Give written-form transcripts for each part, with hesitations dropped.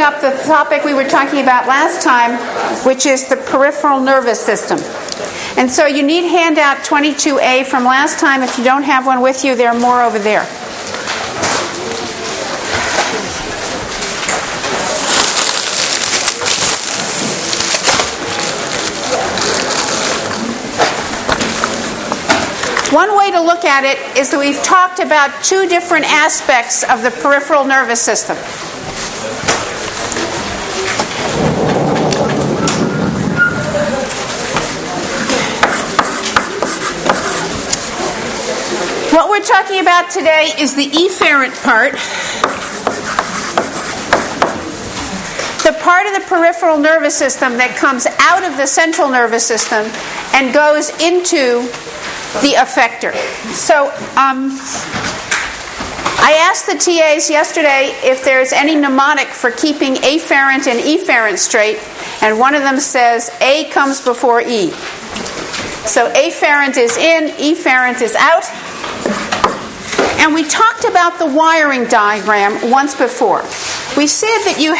up the topic we were talking about last time, which is the peripheral nervous system. And so you need handout 22A from last time. If you don't have one with you, there are more over there. One way to look at it is that we've talked about two different aspects of the peripheral nervous system. What we're talking about today is the efferent part. The part of the peripheral nervous system that comes out of the central nervous system and goes into the effector. So I asked the TAs yesterday if there's any mnemonic for keeping afferent and efferent straight, and one of them says A comes before E. So afferent is in, efferent is out. And we talked about the wiring diagram once before. We said that you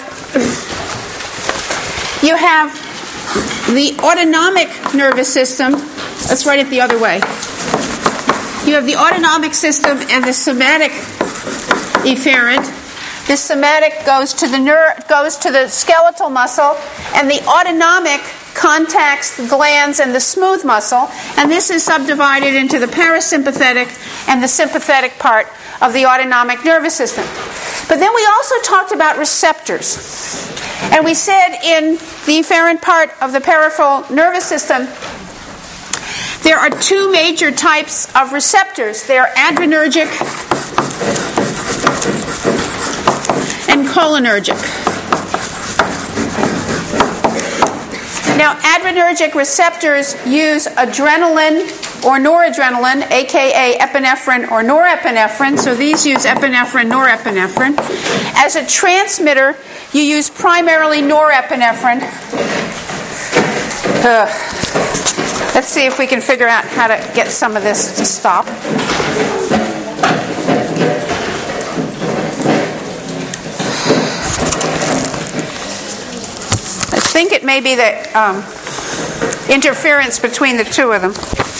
have the autonomic nervous system. Let's write it the other way. You have the autonomic system and the somatic efferent. The somatic goes to the skeletal muscle, and the autonomic contacts the glands and the smooth muscle, and this is subdivided into the parasympathetic and the sympathetic part of the autonomic nervous system. But then we also talked about receptors. And we said in the efferent part of the peripheral nervous system, there are two major types of receptors. They are adrenergic and cholinergic. Now, adrenergic receptors use adrenaline or noradrenaline, aka epinephrine or norepinephrine. So these use epinephrine, norepinephrine. As a transmitter, you use primarily norepinephrine. Let's see if we can figure out how to get some of this to stop. I think it may be the interference between the two of them.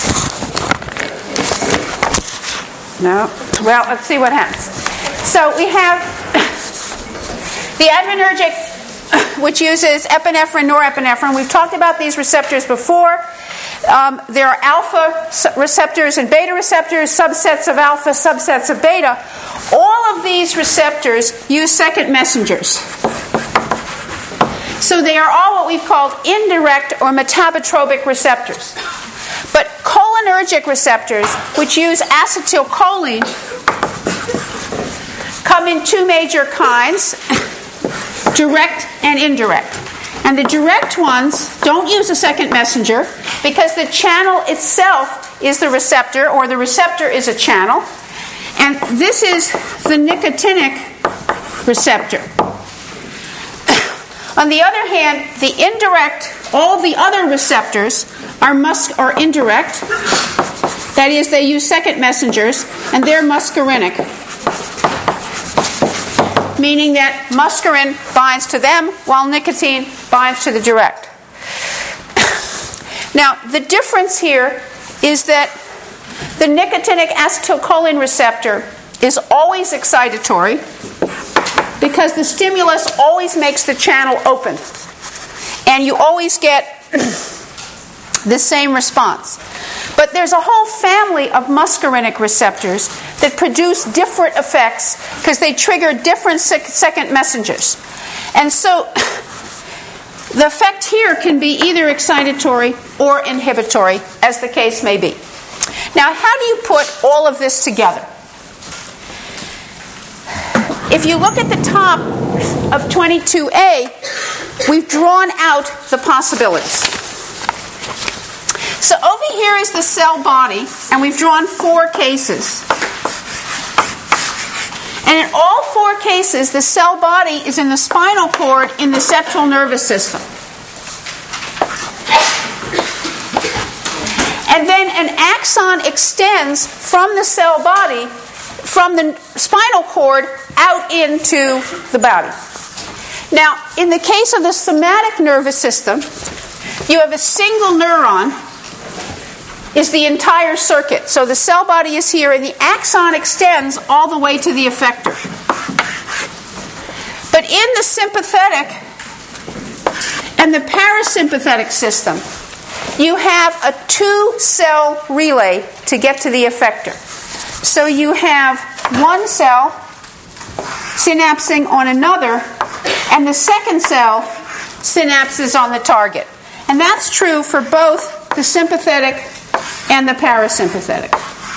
No? Well, let's see what happens. So we have the adrenergic, which uses epinephrine, norepinephrine. We've talked about these receptors before. There are alpha receptors and beta receptors, subsets of alpha, subsets of beta. All of these receptors use second messengers. So they are all what we've called indirect or metabotropic receptors. But cholinergic receptors, which use acetylcholine, come in two major kinds, direct and indirect. And the direct ones don't use a second messenger because the channel itself is the receptor, or the receptor is a channel. And this is the nicotinic receptor. On the other hand, the indirect, all the other receptors are indirect. That is, they use second messengers, and they're muscarinic, meaning that muscarine binds to them while nicotine binds to the direct. Now, the difference here is that the nicotinic acetylcholine receptor is always excitatory because the stimulus always makes the channel open, and you always get the same response. But there's a whole family of muscarinic receptors that produce different effects because they trigger different second messengers. And so the effect here can be either excitatory or inhibitory, as the case may be. Now, how do you put all of this together? If you look at the top of 22A, we've drawn out the possibilities. So over here is the cell body, and we've drawn 4 cases. And in all 4 cases, the cell body is in the spinal cord in the central nervous system. And then an axon extends from the cell body, from the spinal cord, out into the body. Now, in the case of the somatic nervous system, you have a single neuron is the entire circuit. So the cell body is here, and the axon extends all the way to the effector. But in the sympathetic and the parasympathetic system, you have a 2-cell relay to get to the effector. So you have one cell synapsing on another, and the second cell synapses on the target. And that's true for both the sympathetic and the parasympathetic.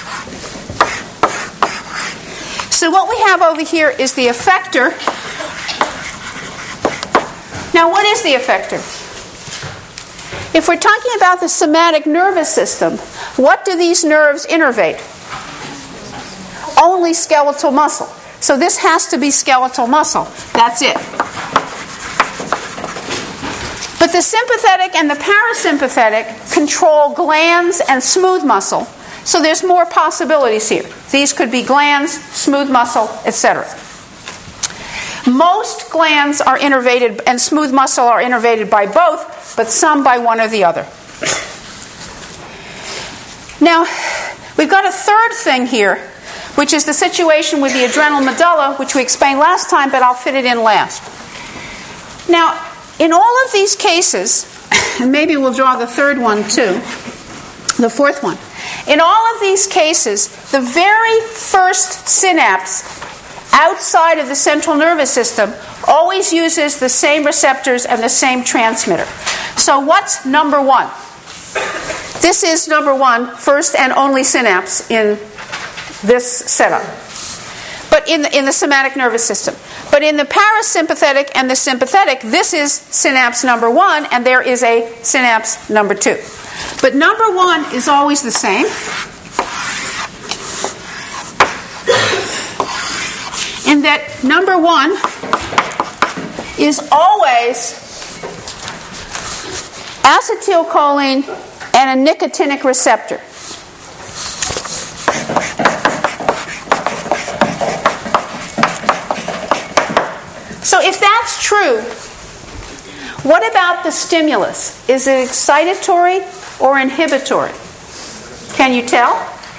So what we have over here is the effector. Now, what is the effector? If we're talking about the somatic nervous system, what do these nerves innervate? Only skeletal muscle. So this has to be skeletal muscle. That's it. But the sympathetic and the parasympathetic control glands and smooth muscle. So there's more possibilities here. These could be glands, smooth muscle, etc. Most glands are innervated and smooth muscle are innervated by both, but some by one or the other. Now, we've got a third thing here, which is the situation with the adrenal medulla, which we explained last time, but I'll fit it in last. Now, in all of these cases, and maybe we'll draw the third one too, the fourth one. In all of these cases, the very first synapse outside of the central nervous system always uses the same receptors and the same transmitter. So what's number one? This is number one, first and only synapse in this setup. But in the somatic nervous system. But in the parasympathetic and the sympathetic, this is synapse number one, and there is a synapse number two. But number one is always the same. In that number one is always acetylcholine and a nicotinic receptor. So if that's true, what about the stimulus? Is it excitatory or inhibitory? Can you tell?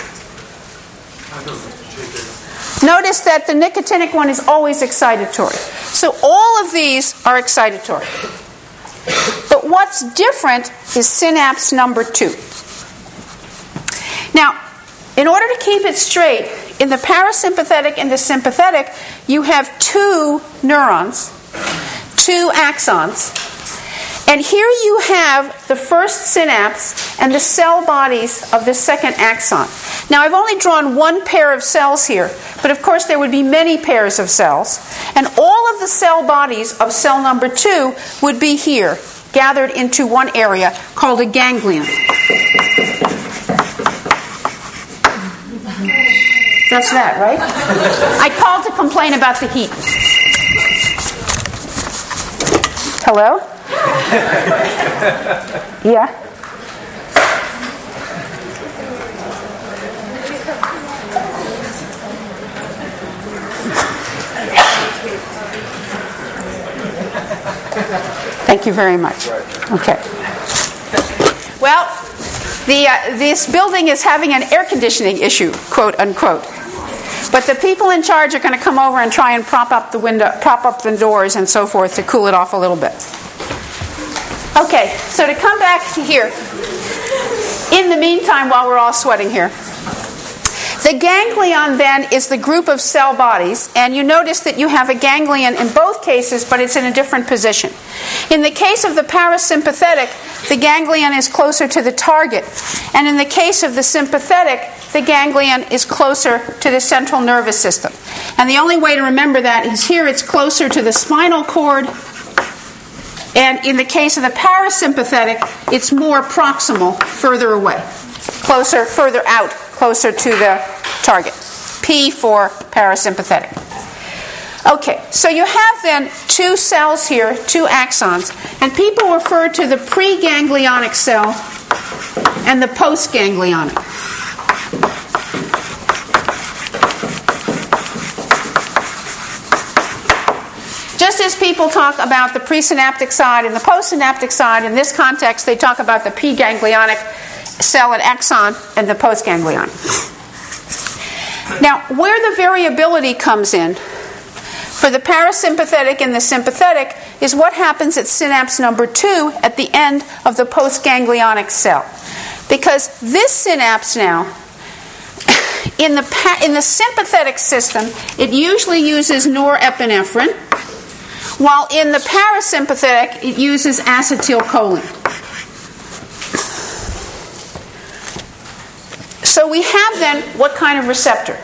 Notice that the nicotinic one is always excitatory. So all of these are excitatory. But what's different is synapse number two. Now, in order to keep it straight, in the parasympathetic and the sympathetic, you have two neurons, two axons. And here you have the first synapse and the cell bodies of the second axon. Now, I've only drawn one pair of cells here, but of course there would be many pairs of cells. And all of the cell bodies of cell number two would be here, gathered into one area called a ganglion. That's that, right? I called to complain about the heat. Hello? Yeah? Thank you very much. Okay. Well, this building is having an air conditioning issue, quote unquote. But the people in charge are going to come over and try and prop up the doors and so forth to cool it off a little bit. Okay, so to come back to here, in the meantime, while we're all sweating here, the ganglion then is the group of cell bodies, and you notice that you have a ganglion in both cases, but it's in a different position. In the case of the parasympathetic, the ganglion is closer to the target, and in the case of the sympathetic, the ganglion is closer to the central nervous system. And the only way to remember that is here it's closer to the spinal cord, and in the case of the parasympathetic, it's more proximal, further away, closer, further out, closer to the target. P for parasympathetic. Okay, so you have then two cells here, two axons, and people refer to the preganglionic cell and the postganglionic. Just as people talk about the presynaptic side and the postsynaptic side, in this context they talk about the preganglionic cell and axon and the postganglionic. Now, where the variability comes in for the parasympathetic and the sympathetic is what happens at synapse number 2 at the end of the postganglionic cell. Because this synapse now, in the sympathetic system, it usually uses norepinephrine, while in the parasympathetic, it uses acetylcholine. So we have then what kind of receptor?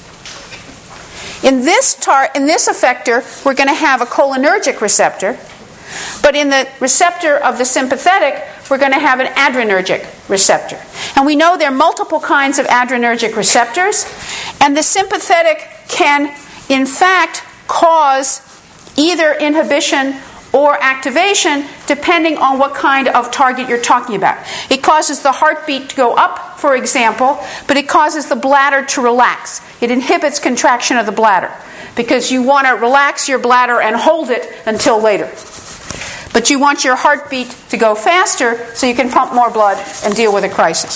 In this effector, we're going to have a cholinergic receptor, but in the receptor of the sympathetic, we're going to have an adrenergic receptor. And we know there are multiple kinds of adrenergic receptors, and the sympathetic can, in fact, cause either inhibition or activation depending on what kind of target you're talking about. It causes the heartbeat to go up, for example, but it causes the bladder to relax. It inhibits contraction of the bladder because you want to relax your bladder and hold it until later. But you want your heartbeat to go faster so you can pump more blood and deal with a crisis.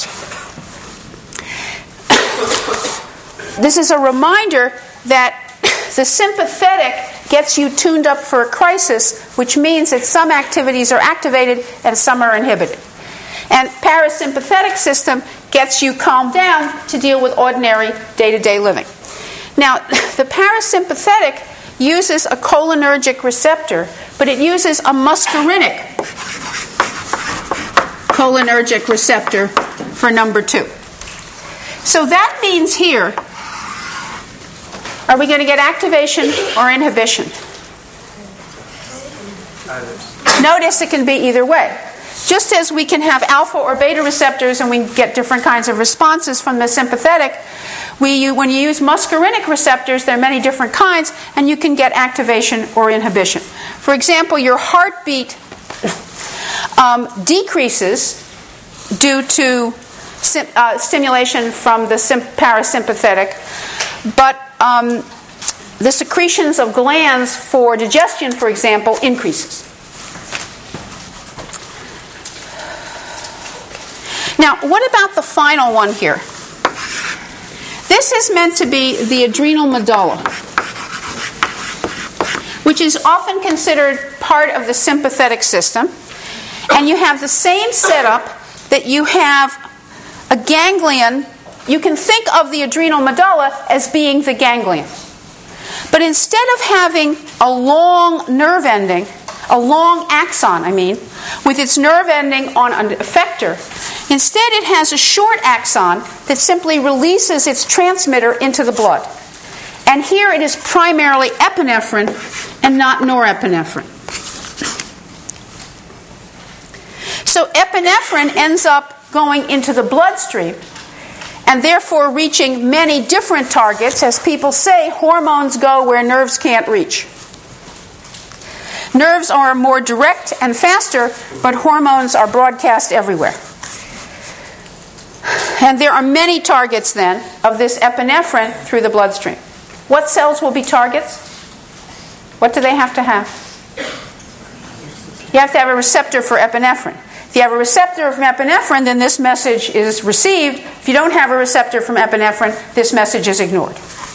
This is a reminder that the sympathetic gets you tuned up for a crisis, which means that some activities are activated and some are inhibited. And parasympathetic system gets you calmed down to deal with ordinary day-to-day living. Now, the parasympathetic uses a cholinergic receptor, but it uses a muscarinic cholinergic receptor for number 2. So that means here, are we going to get activation or inhibition? Notice it can be either way. Just as we can have alpha or beta receptors and we get different kinds of responses from the sympathetic, when you use muscarinic receptors, there are many different kinds, and you can get activation or inhibition. For example, your heartbeat decreases due to stimulation from the parasympathetic, but the secretions of glands for digestion, for example, increases. Now, what about the final one here? This is meant to be the adrenal medulla, which is often considered part of the sympathetic system. And you have the same setup that you have a ganglion. You can think of the adrenal medulla as being the ganglion. But instead of having a long nerve ending, a long axon, with its nerve ending on an effector, instead it has a short axon that simply releases its transmitter into the blood. And here it is primarily epinephrine and not norepinephrine. So epinephrine ends up going into the bloodstream and therefore reaching many different targets. As people say, hormones go where nerves can't reach. Nerves are more direct and faster, but hormones are broadcast everywhere. And there are many targets then of this epinephrine through the bloodstream. What cells will be targets? What do they have to have? You have to have a receptor for epinephrine. If you have a receptor from epinephrine, then this message is received. If you don't have a receptor from epinephrine, this message is ignored.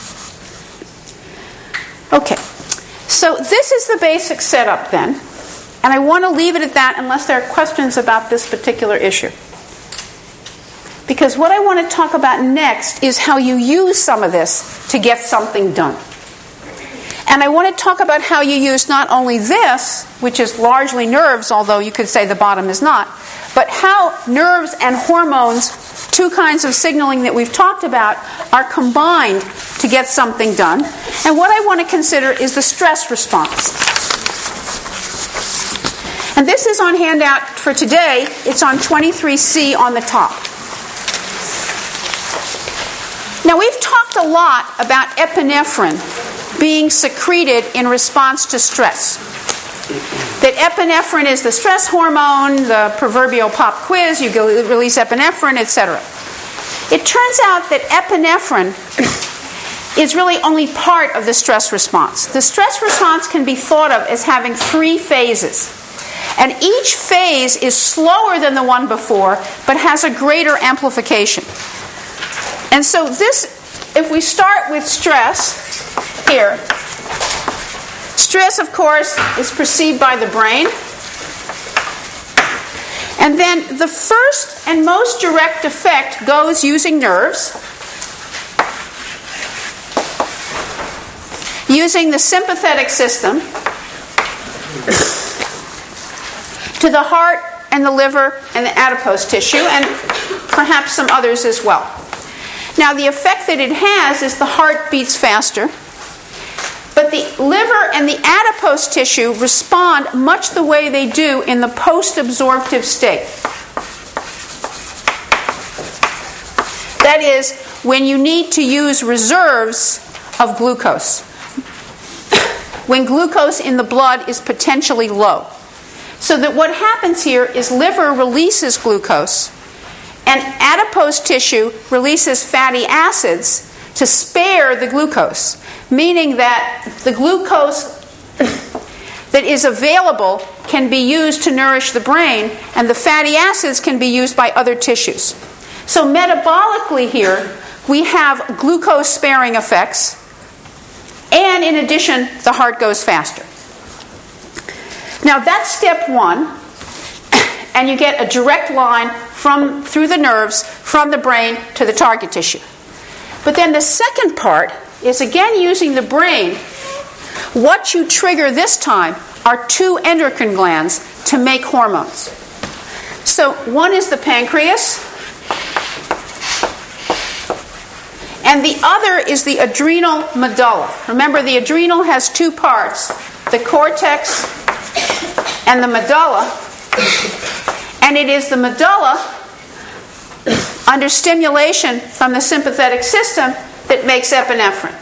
Okay, so this is the basic setup then. And I want to leave it at that unless there are questions about this particular issue. Because what I want to talk about next is how you use some of this to get something done. And I want to talk about how you use not only this, which is largely nerves, although you could say the bottom is not, but how nerves and hormones, two kinds of signaling that we've talked about, are combined to get something done. And what I want to consider is the stress response. And this is on handout for today. It's on 23C on the top. Now, we've talked a lot about epinephrine being secreted in response to stress. That epinephrine is the stress hormone, the proverbial pop quiz, you release epinephrine, etc. It turns out that epinephrine is really only part of the stress response. The stress response can be thought of as having 3 phases. And each phase is slower than the one before, but has a greater amplification. And so this, if we start with stress here, stress, of course, is perceived by the brain. And then the first and most direct effect goes using nerves, using the sympathetic system, to the heart and the liver and the adipose tissue, and perhaps some others as well. Now, the effect that it has is the heart beats faster, but the liver and the adipose tissue respond much the way they do in the post-absorptive state. That is, when you need to use reserves of glucose, when glucose in the blood is potentially low. So that what happens here is liver releases glucose and adipose tissue releases fatty acids to spare the glucose, meaning that the glucose that is available can be used to nourish the brain, and the fatty acids can be used by other tissues. So metabolically here, we have glucose-sparing effects, and in addition, the heart goes faster. Now that's step 1, and you get a direct line through the nerves from the brain to the target tissue. But then the second part is again using the brain. What you trigger this time are 2 endocrine glands to make hormones. So one is the pancreas, and the other is the adrenal medulla. Remember, the adrenal has 2 parts, the cortex and the medulla, and it is the medulla under stimulation from the sympathetic system that makes epinephrine.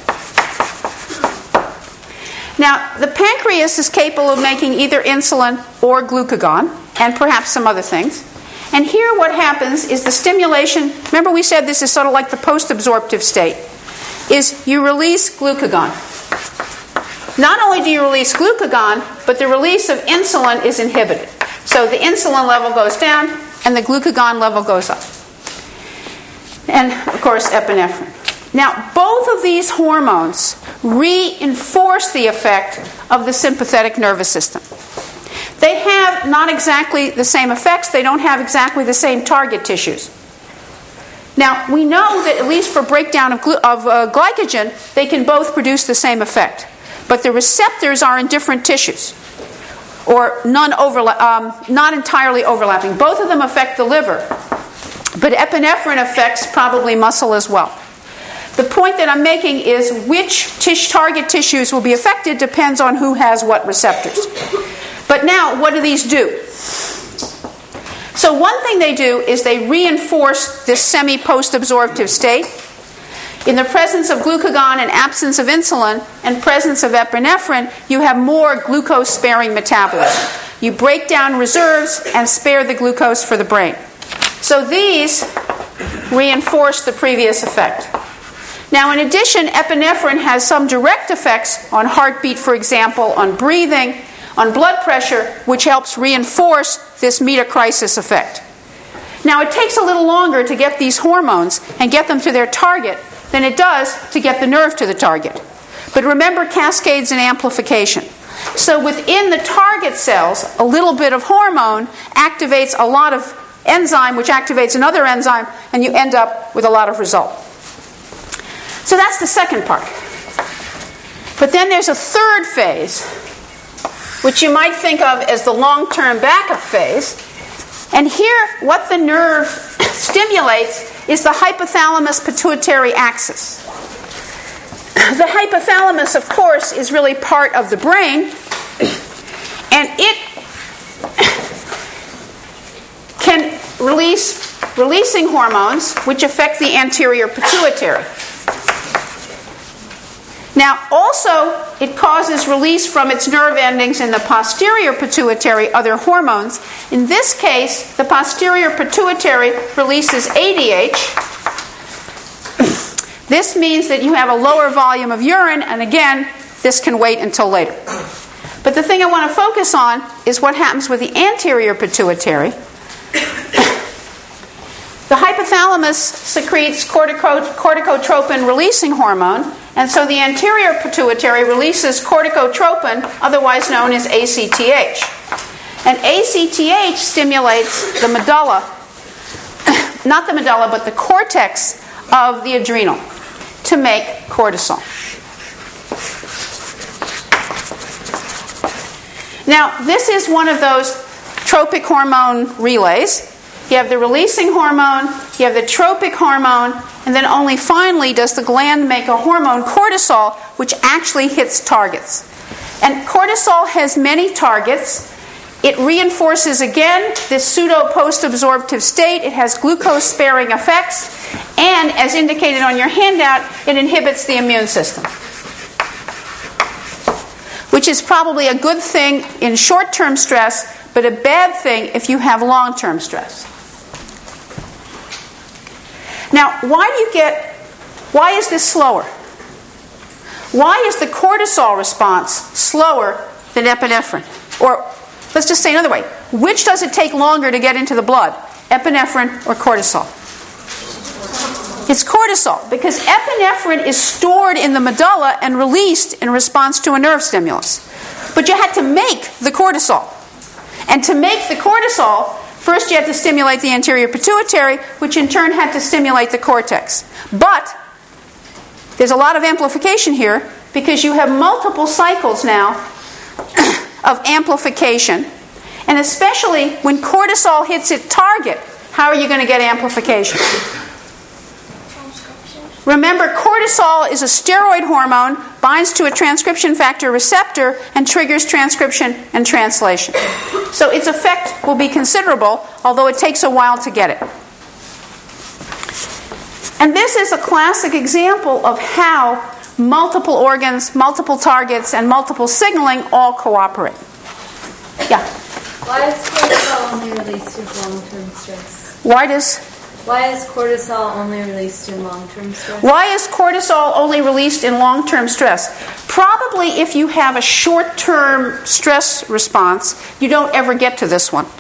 Now, the pancreas is capable of making either insulin or glucagon, and perhaps some other things. And here what happens is the stimulation, remember we said this is sort of like the post-absorptive state, is you release glucagon. Not only do you release glucagon, but the release of insulin is inhibited. So the insulin level goes down and the glucagon level goes up. And, of course, epinephrine. Now, both of these hormones reinforce the effect of the sympathetic nervous system. They have not exactly the same effects. They don't have exactly the same target tissues. Now, we know that at least for breakdown of glycogen, they can both produce the same effect. But the receptors are in different tissues, or not entirely overlapping. Both of them affect the liver, but epinephrine affects probably muscle as well. The point that I'm making is which target tissues will be affected depends on who has what receptors. But now, what do these do? So one thing they do is they reinforce this semi-post-absorptive state. In the presence of glucagon and absence of insulin and presence of epinephrine, you have more glucose-sparing metabolism. You break down reserves and spare the glucose for the brain. So these reinforce the previous effect. Now, in addition, epinephrine has some direct effects on heartbeat, for example, on breathing, on blood pressure, which helps reinforce this metacrisis effect. Now, it takes a little longer to get these hormones and get them to their target than it does to get the nerve to the target. But remember cascades and amplification. So within the target cells, a little bit of hormone activates a lot of enzyme, which activates another enzyme, and you end up with a lot of result. So that's the second part. But then there's a third phase, which you might think of as the long-term backup phase. And here, what the nerve stimulates is the hypothalamus-pituitary axis. The hypothalamus, of course, is really part of the brain, and it can releasing hormones which affect the anterior pituitary. Now, also, it causes release from its nerve endings in the posterior pituitary other hormones. In this case, the posterior pituitary releases ADH, This means that you have a lower volume of urine, and again, this can wait until later. But the thing I want to focus on is what happens with the anterior pituitary. The hypothalamus secretes corticotropin-releasing hormone, and so the anterior pituitary releases corticotropin, otherwise known as ACTH. And ACTH stimulates the medulla, not the medulla, but the cortex of the adrenal to make cortisol. Now, this is one of those tropic hormone relays. You have the releasing hormone, you have the tropic hormone, and then only finally does the gland make a hormone, cortisol, which actually hits targets. And cortisol has many targets. It reinforces, again, this pseudo-post-absorptive state. It has glucose-sparing effects. And, as indicated on your handout, it inhibits the immune system, which is probably a good thing in short-term stress, but a bad thing if you have long-term stress. Now, why is this slower? Why is the cortisol response slower than epinephrine? Or, let's just say another way. Which does it take longer to get into the blood? Epinephrine or cortisol? It's cortisol, because epinephrine is stored in the medulla and released in response to a nerve stimulus. But you had to make the cortisol. And to make the cortisol, first you had to stimulate the anterior pituitary, which in turn had to stimulate the cortex. But there's a lot of amplification here, because you have multiple cycles now of amplification. And especially when cortisol hits its target, how are you going to get amplification? Remember, cortisol is a steroid hormone, binds to a transcription factor receptor, and triggers transcription and translation. So its effect will be considerable, although it takes a while to get it. And this is a classic example of how multiple organs, multiple targets, and multiple signaling all cooperate. Yeah? Why is cortisol only released in long-term stress? Why is cortisol only released in long-term stress? Why is cortisol only released in long-term stress? Probably if you have a short-term stress response, you don't ever get to this one.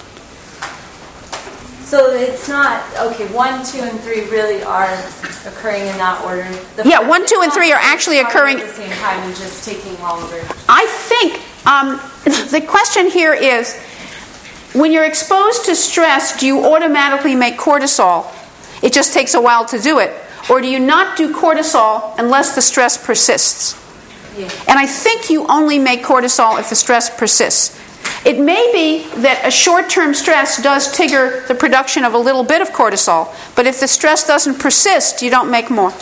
So it's not, 1, 2, and 3 really are occurring in that order. 1, 2, and 3 are actually occurring at the same time and just taking longer. I think the question here is, when you're exposed to stress, do you automatically make cortisol? It just takes a while to do it. Or do you not do cortisol unless the stress persists? Yeah. And I think you only make cortisol if the stress persists. It may be that a short-term stress does trigger the production of a little bit of cortisol, but if the stress doesn't persist, you don't make more.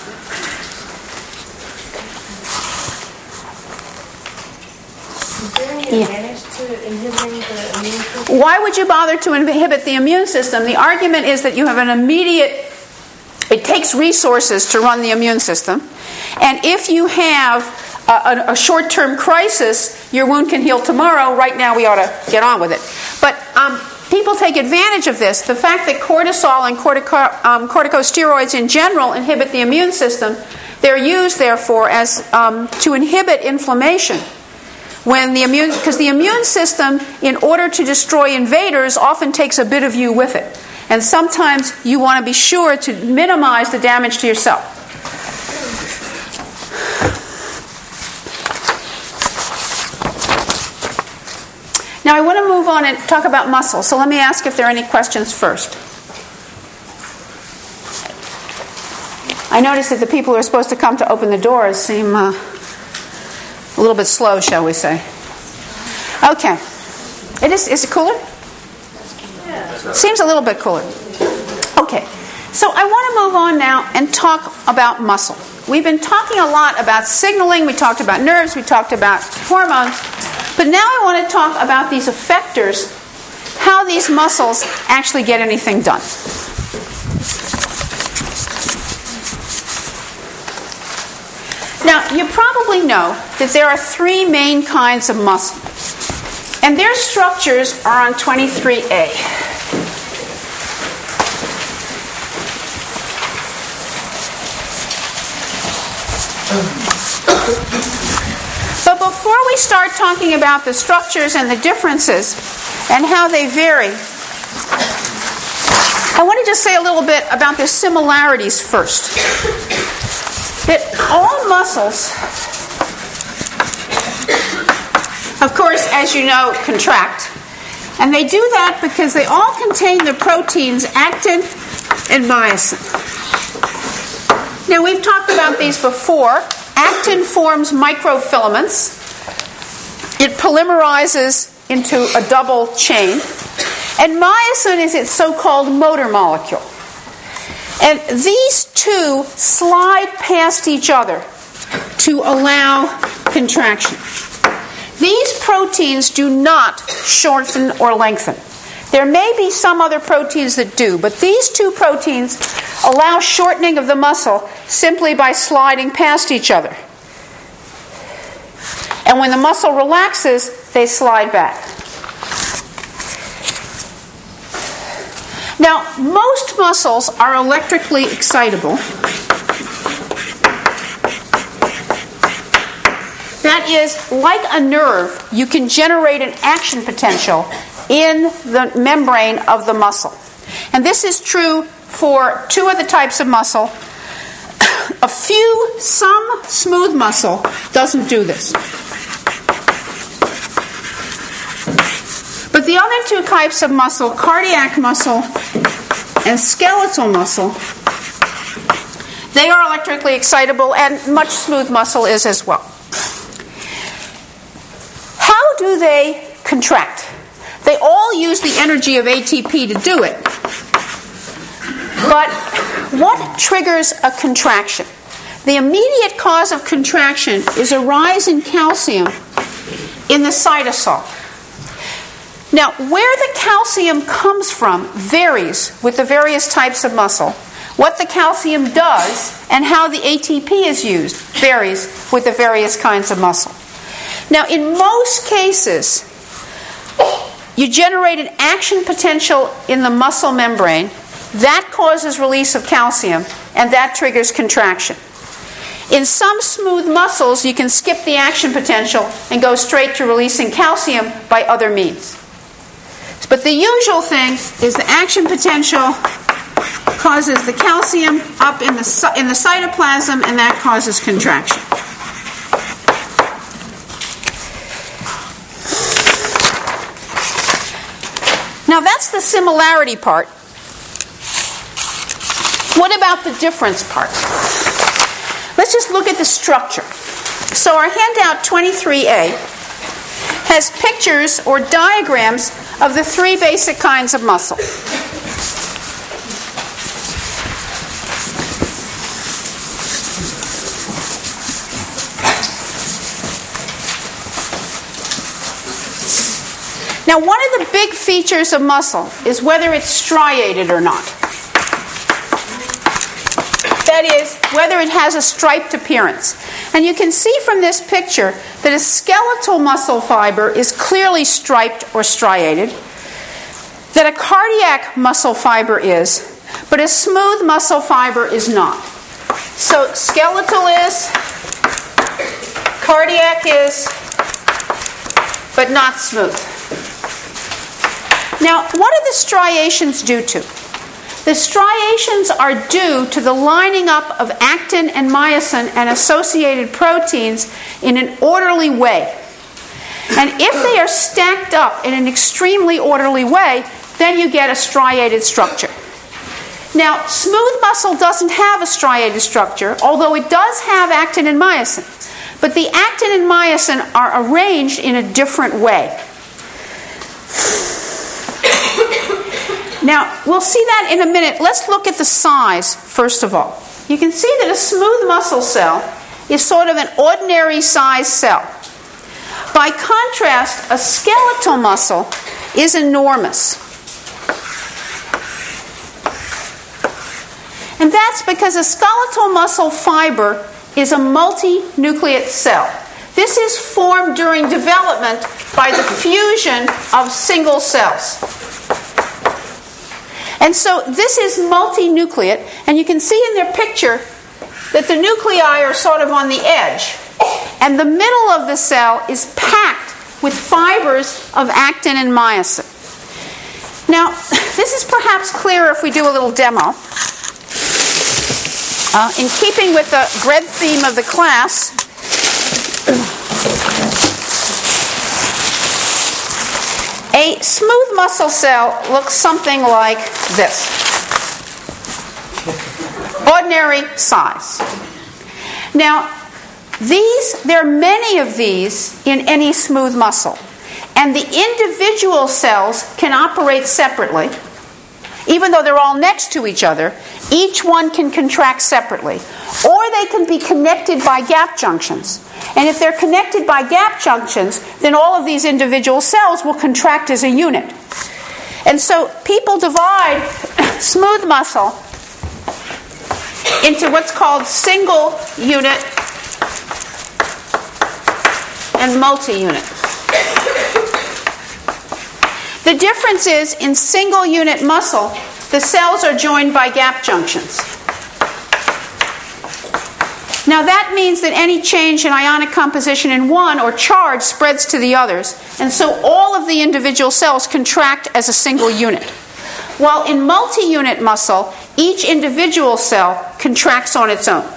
Is there any advantage to inhibiting the immune system? Why would you bother to inhibit the immune system? The argument is that you have an immediate... It takes resources to run the immune system. And if you have a short-term crisis, your wound can heal tomorrow. Right now, we ought to get on with it. But people take advantage of this. The fact that cortisol and corticosteroids in general inhibit the immune system, they're used, therefore, as to inhibit inflammation. Because the immune system, in order to destroy invaders, often takes a bit of you with it. And sometimes you want to be sure to minimize the damage to yourself. Now I want to move on and talk about muscle. So let me ask if there are any questions first. I notice that the people who are supposed to come to open the doors seem a little bit slow, shall we say. Okay. Is it cooler? Seems a little bit cooler. Okay. So I want to move on now and talk about muscle. We've been talking a lot about signaling. We talked about nerves. We talked about hormones. But now I want to talk about these effectors, how these muscles actually get anything done. Now, you probably know that there are three main kinds of muscle. And their structures are on 23A. But before we start talking about the structures and the differences and how they vary, I want to just say a little bit about the similarities first. That all muscles, of course, as you know, contract. And they do that because they all contain the proteins actin and myosin. Now, we've talked about these before. Actin forms microfilaments. It polymerizes into a double chain. And myosin is its so-called motor molecule. And these two slide past each other to allow contraction. These proteins do not shorten or lengthen. There may be some other proteins that do, but these two proteins allow shortening of the muscle simply by sliding past each other. And when the muscle relaxes, they slide back. Now, most muscles are electrically excitable. That is, like a nerve, you can generate an action potential in the membrane of the muscle. And this is true for two of the types of muscle. Some smooth muscle doesn't do this. But the other two types of muscle, cardiac muscle and skeletal muscle, they are electrically excitable, and much smooth muscle is as well. How do they contract? They all use the energy of ATP to do it. But what triggers a contraction? The immediate cause of contraction is a rise in calcium in the cytosol. Now, where the calcium comes from varies with the various types of muscle. What the calcium does and how the ATP is used varies with the various kinds of muscle. Now, in most cases, you generate an action potential in the muscle membrane. That causes release of calcium, and that triggers contraction. In some smooth muscles, you can skip the action potential and go straight to releasing calcium by other means. But the usual thing is the action potential causes the calcium up in the cytoplasm, and that causes contraction. Now that's the similarity part. What about the difference part? Let's just look at the structure. So our handout 23A has pictures or diagrams of the three basic kinds of muscle. Now, one of the big features of muscle is whether it's striated or not. That is, whether it has a striped appearance. And you can see from this picture that a skeletal muscle fiber is clearly striped or striated, that a cardiac muscle fiber is, but a smooth muscle fiber is not. So skeletal is, cardiac is, but not smooth. Now, what do the striations do to? The striations are due to the lining up of actin and myosin and associated proteins in an orderly way. And if they are stacked up in an extremely orderly way, then you get a striated structure. Now, smooth muscle doesn't have a striated structure, although it does have actin and myosin. But the actin and myosin are arranged in a different way. Now, we'll see that in a minute. Let's look at the size, first of all. You can see that a smooth muscle cell is sort of an ordinary size cell. By contrast, a skeletal muscle is enormous. And that's because a skeletal muscle fiber is a multinucleate cell. This is formed during development by the fusion of single cells. And so this is multinucleate, and you can see in their picture that the nuclei are sort of on the edge. And the middle of the cell is packed with fibers of actin and myosin. Now, this is perhaps clearer if we do a little demo. In keeping with the bread theme of the class, a smooth muscle cell looks something like this. Ordinary size. Now, there are many of these in any smooth muscle. And the individual cells can operate separately. Even though they're all next to each other, each one can contract separately. Or they can be connected by gap junctions. And if they're connected by gap junctions, then all of these individual cells will contract as a unit. And so people divide smooth muscle into what's called single unit and multi-unit. The difference is, in single unit muscle, the cells are joined by gap junctions. Now that means that any change in ionic composition in one or charge spreads to the others, and so all of the individual cells contract as a single unit. While in multi-unit muscle, each individual cell contracts on its own.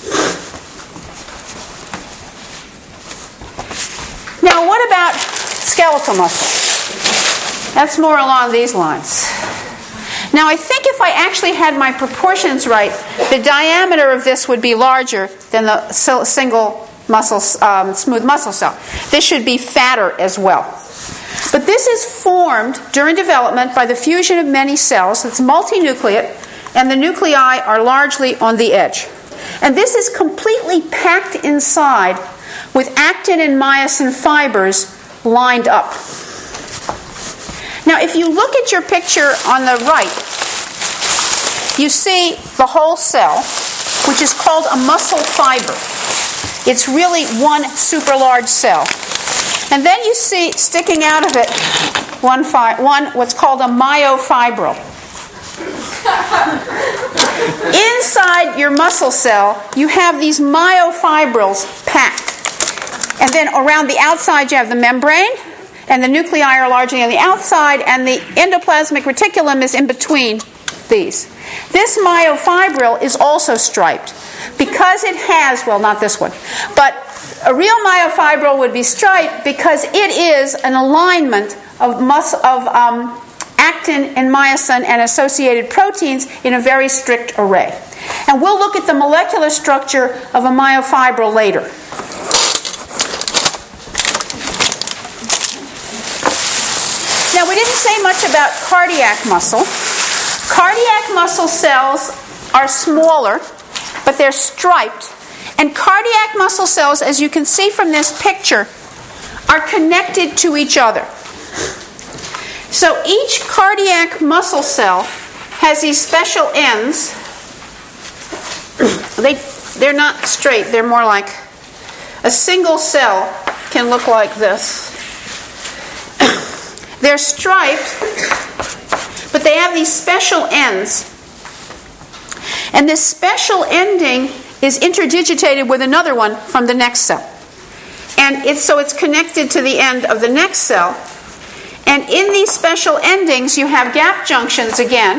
Now what about skeletal muscle? That's more along these lines. Now I think if I actually had my proportions right, the diameter of this would be larger than the single muscle, smooth muscle cell. This should be fatter as well. But this is formed during development by the fusion of many cells. It's multinucleate, and the nuclei are largely on the edge. And this is completely packed inside with actin and myosin fibers lined up. Now, if you look at your picture on the right, you see the whole cell, which is called a muscle fiber. It's really one super large cell. And then you see sticking out of it one what's called a myofibril. Inside your muscle cell, you have these myofibrils packed. And then around the outside, you have the membrane. And the nuclei are largely on the outside, and the endoplasmic reticulum is in between these. This myofibril is also striped because it has, well, not this one, but a real myofibril would be striped because it is an alignment of actin and myosin and associated proteins in a very strict array. And we'll look at the molecular structure of a myofibril later. Now, we didn't say much about cardiac muscle. Cardiac muscle cells are smaller, but they're striped. And cardiac muscle cells, as you can see from this picture, are connected to each other. So each cardiac muscle cell has these special ends. They're not straight. They're more like a single cell can look like this. They're striped, but they have these special ends. And this special ending is interdigitated with another one from the next cell. And it's connected to the end of the next cell. And in these special endings, you have gap junctions again.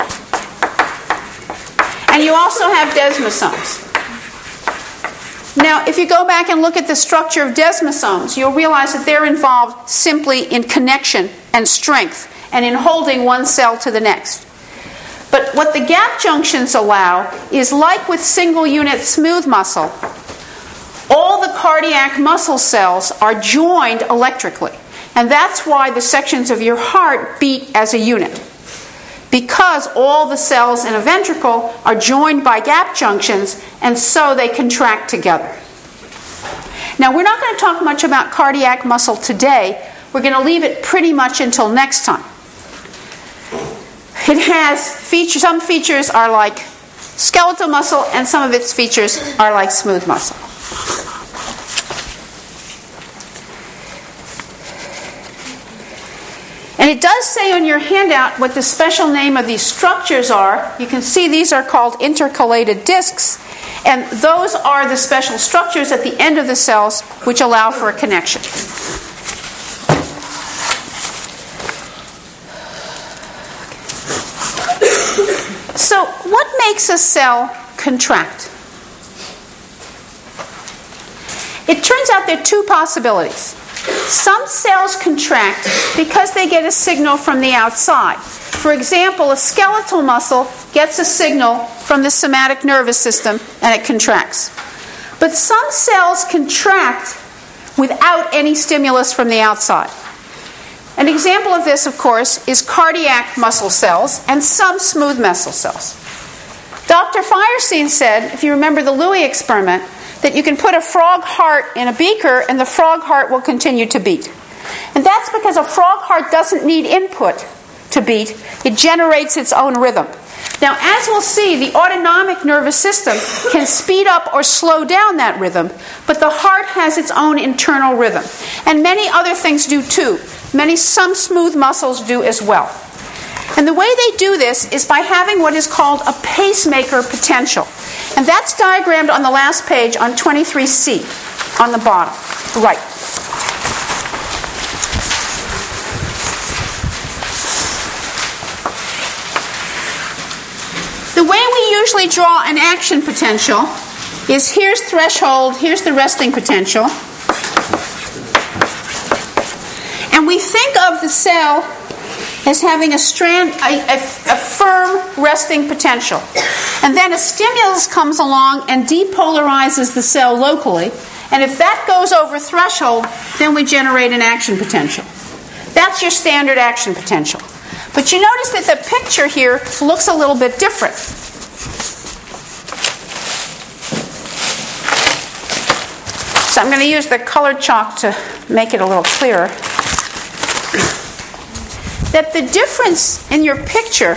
And you also have desmosomes. Now, if you go back and look at the structure of desmosomes, you'll realize that they're involved simply in connection and strength and in holding one cell to the next. But what the gap junctions allow is, like with single unit smooth muscle, all the cardiac muscle cells are joined electrically. And that's why the sections of your heart beat as a unit. Because all the cells in a ventricle are joined by gap junctions, and so they contract together. Now, we're not going to talk much about cardiac muscle today. We're going to leave it pretty much until next time. It has features. Some features are like skeletal muscle, and some of its features are like smooth muscle. And it does say on your handout what the special name of these structures are. You can see these are called intercalated discs. And those are the special structures at the end of the cells which allow for a connection. So, what makes a cell contract? It turns out there are two possibilities. Some cells contract because they get a signal from the outside. For example, a skeletal muscle gets a signal from the somatic nervous system and it contracts. But some cells contract without any stimulus from the outside. An example of this, of course, is cardiac muscle cells and some smooth muscle cells. Dr. Firestein said, if you remember the Lewy experiment, that you can put a frog heart in a beaker and the frog heart will continue to beat. And that's because a frog heart doesn't need input to beat. It generates its own rhythm. Now, as we'll see, the autonomic nervous system can speed up or slow down that rhythm, but the heart has its own internal rhythm. And many other things do too. Some smooth muscles do as well. And the way they do this is by having what is called a pacemaker potential. And that's diagrammed on the last page on 23C on the bottom, right. The way we usually draw an action potential is here's threshold, here's the resting potential. And we think of the cell as having a firm resting potential. And then a stimulus comes along and depolarizes the cell locally. And if that goes over threshold, then we generate an action potential. That's your standard action potential. But you notice that the picture here looks a little bit different. So I'm going to use the colored chalk to make it a little clearer. That the difference in your picture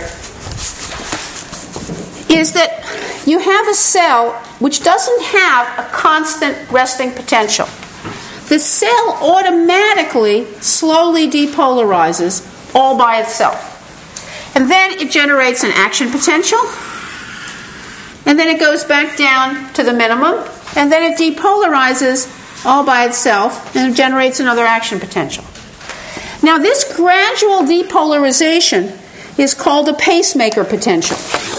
is that you have a cell which doesn't have a constant resting potential. The cell automatically slowly depolarizes all by itself. And then it generates an action potential. And then it goes back down to the minimum. And then it depolarizes all by itself and it generates another action potential. Now, this gradual depolarization is called a pacemaker potential.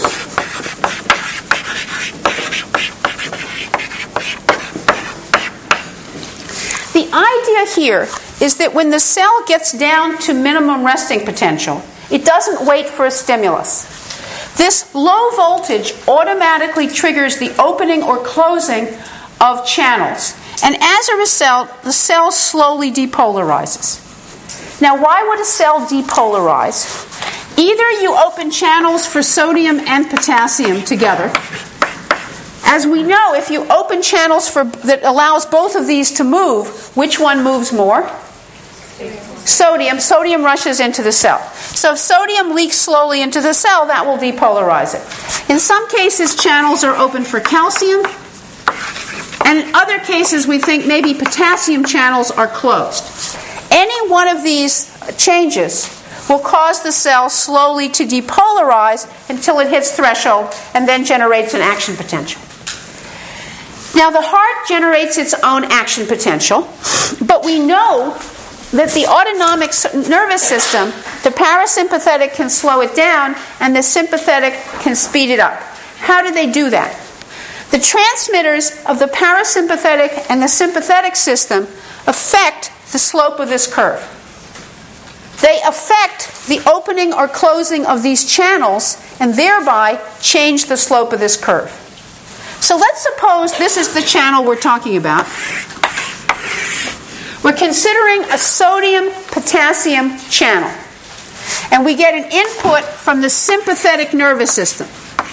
The idea here is that when the cell gets down to minimum resting potential, it doesn't wait for a stimulus. This low voltage automatically triggers the opening or closing of channels. And as a result, the cell slowly depolarizes. Now, why would a cell depolarize? Either you open channels for sodium and potassium together. As we know, if you open channels that allows both of these to move, which one moves more? Sodium. Sodium rushes into the cell. So if sodium leaks slowly into the cell, that will depolarize it. In some cases, channels are open for calcium. And in other cases, we think maybe potassium channels are closed. Any one of these changes will cause the cell slowly to depolarize until it hits threshold and then generates an action potential. Now, the heart generates its own action potential, but we know that the autonomic nervous system, the parasympathetic can slow it down and the sympathetic can speed it up. How do they do that? The transmitters of the parasympathetic and the sympathetic system affect the slope of this curve. They affect the opening or closing of these channels and thereby change the slope of this curve. So let's suppose this is the channel we're talking about. We're considering a sodium-potassium channel. And we get an input from the sympathetic nervous system.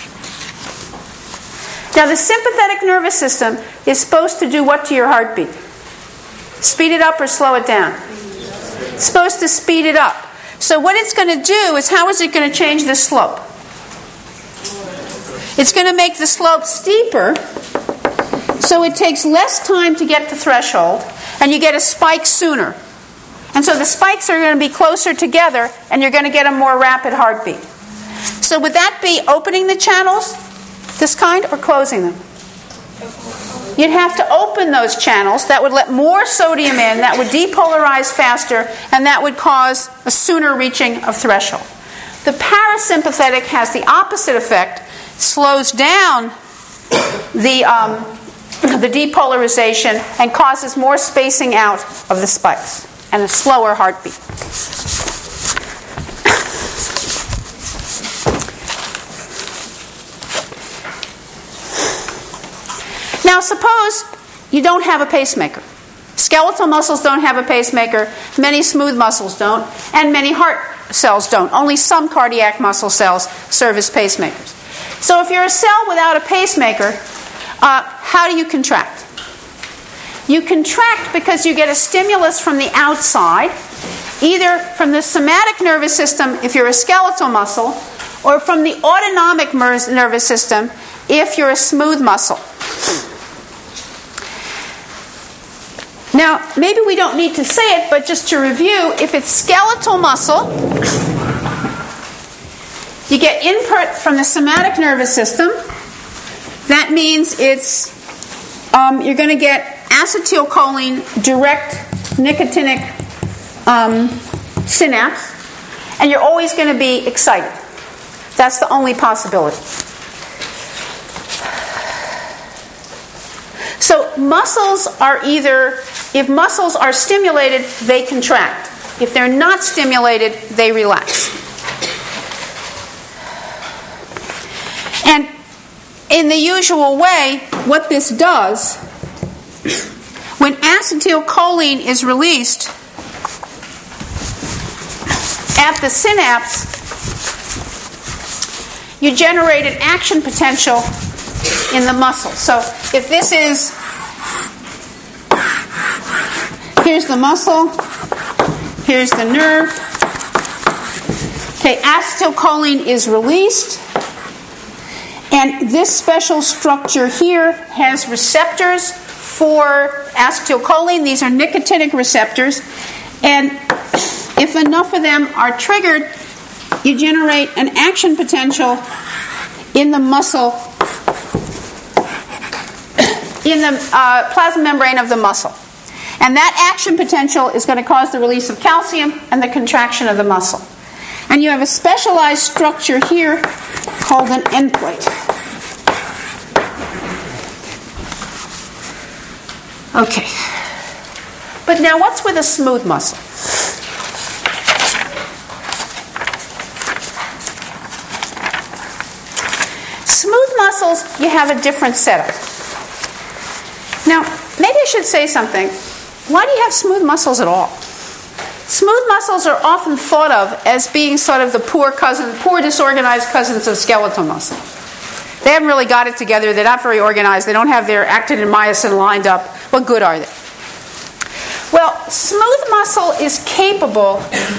Now, the sympathetic nervous system is supposed to do what to your heartbeat? Speed it up or slow it down? It's supposed to speed it up. So what it's going to do is, how is it going to change the slope? It's going to make the slope steeper, so it takes less time to get to threshold, and you get a spike sooner. And so the spikes are going to be closer together, and you're going to get a more rapid heartbeat. So would that be opening the channels, this kind, or closing them? you'd have to open those channels. That would let more sodium in, that would depolarize faster, and that would cause a sooner reaching of threshold. The parasympathetic has the opposite effect, slows down the depolarization and causes more spacing out of the spikes and a slower heartbeat. Now suppose you don't have a pacemaker. Skeletal muscles don't have a pacemaker, many smooth muscles don't, and many heart cells don't. Only some cardiac muscle cells serve as pacemakers. So if you're a cell without a pacemaker, how do you contract? You contract because you get a stimulus from the outside, either from the somatic nervous system if you're a skeletal muscle, or from the autonomic nervous system if you're a smooth muscle. Now, maybe we don't need to say it, but just to review, if it's skeletal muscle, you get input from the somatic nervous system. That means it's you're going to get acetylcholine direct nicotinic synapse, and you're always going to be excited. That's the only possibility. So muscles are either, if muscles are stimulated, they contract. If they're not stimulated, they relax. And in the usual way, what this does, when acetylcholine is released at the synapse, you generate an action potential in the muscle. So if this is, here's the muscle, here's the nerve. Okay, acetylcholine is released, and this special structure here has receptors for acetylcholine. These are nicotinic receptors, and if enough of them are triggered, you generate an action potential in the muscle, in the plasma membrane of the muscle. And that action potential is going to cause the release of calcium and the contraction of the muscle. And you have a specialized structure here called an end plate. Okay. But now what's with a smooth muscle? Smooth muscles, you have a different setup. Now, maybe I should say something. Why do you have smooth muscles at all? Smooth muscles are often thought of as being sort of the poor disorganized cousins of skeletal muscle. They haven't really got it together. They're not very organized. They don't have their actin and myosin lined up. What good are they? Well, smooth muscle is capable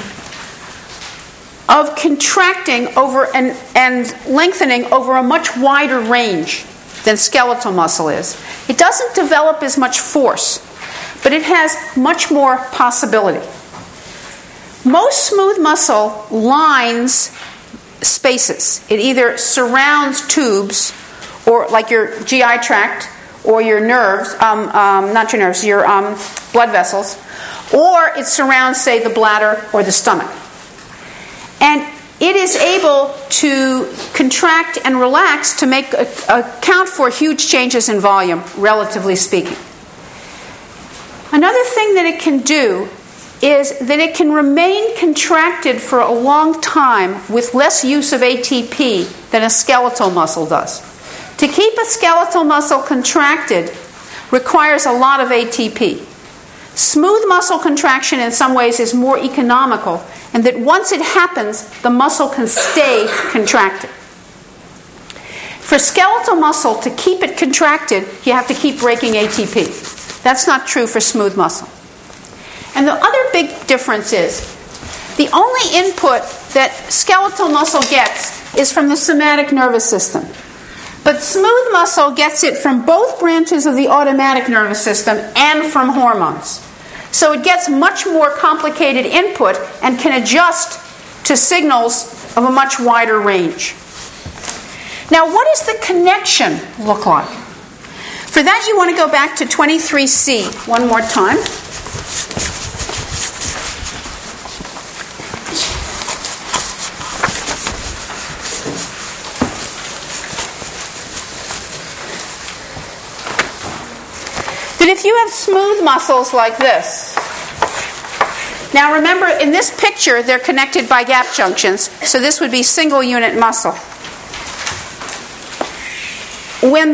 of contracting over and lengthening over a much wider range than skeletal muscle is. It doesn't develop as much force, but it has much more possibility. Most smooth muscle lines spaces. It either surrounds tubes, or like your GI tract, or your nerves, not your nerves, your blood vessels, or it surrounds, say, the bladder or the stomach. And it is able to contract and relax to account for huge changes in volume, relatively speaking. Another thing that it can do is that it can remain contracted for a long time with less use of ATP than a skeletal muscle does. To keep a skeletal muscle contracted requires a lot of ATP. Smooth muscle contraction in some ways is more economical, and that once it happens, the muscle can stay contracted. For skeletal muscle, to keep it contracted, you have to keep breaking ATP. That's not true for smooth muscle. And the other big difference is the only input that skeletal muscle gets is from the somatic nervous system. But smooth muscle gets it from both branches of the automatic nervous system and from hormones. So it gets much more complicated input and can adjust to signals of a much wider range. Now, what does the connection look like? For that, you want to go back to 23C one more time. That if you have smooth muscles like this, now remember in this picture they're connected by gap junctions, so this would be single unit muscle. When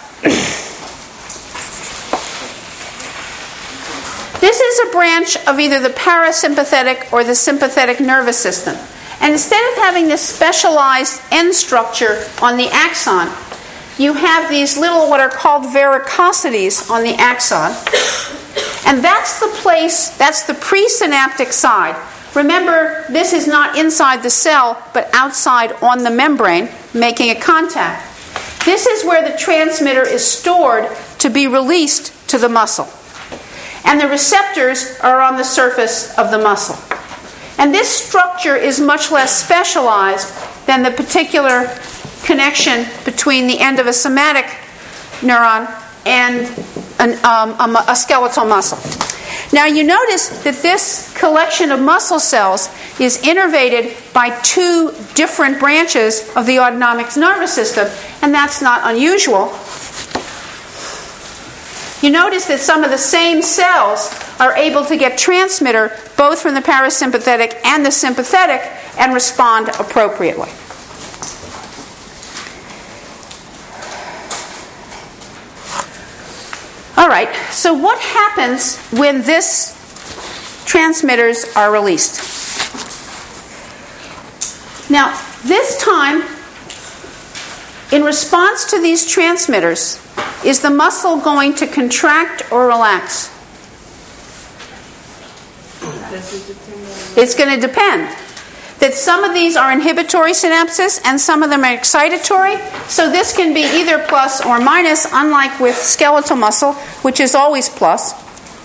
this is a branch of either the parasympathetic or the sympathetic nervous system. And instead of having this specialized end structure on the axon, you have these little what are called varicosities on the axon. And that's the place, that's the presynaptic side. Remember, this is not inside the cell, but outside on the membrane, making a contact. This is where the transmitter is stored to be released to the muscle. And the receptors are on the surface of the muscle. And this structure is much less specialized than the particular connection between the end of a somatic neuron and a skeletal muscle. Now you notice that this collection of muscle cells is innervated by two different branches of the autonomic nervous system, and that's not unusual. You notice that some of the same cells are able to get transmitter both from the parasympathetic and the sympathetic and respond appropriately. All right, so what happens when these transmitters are released? Now, this time, in response to these transmitters, is the muscle going to contract or relax? It's going to depend. That some of these are inhibitory synapses and some of them are excitatory. So this can be either plus or minus, unlike with skeletal muscle, which is always plus.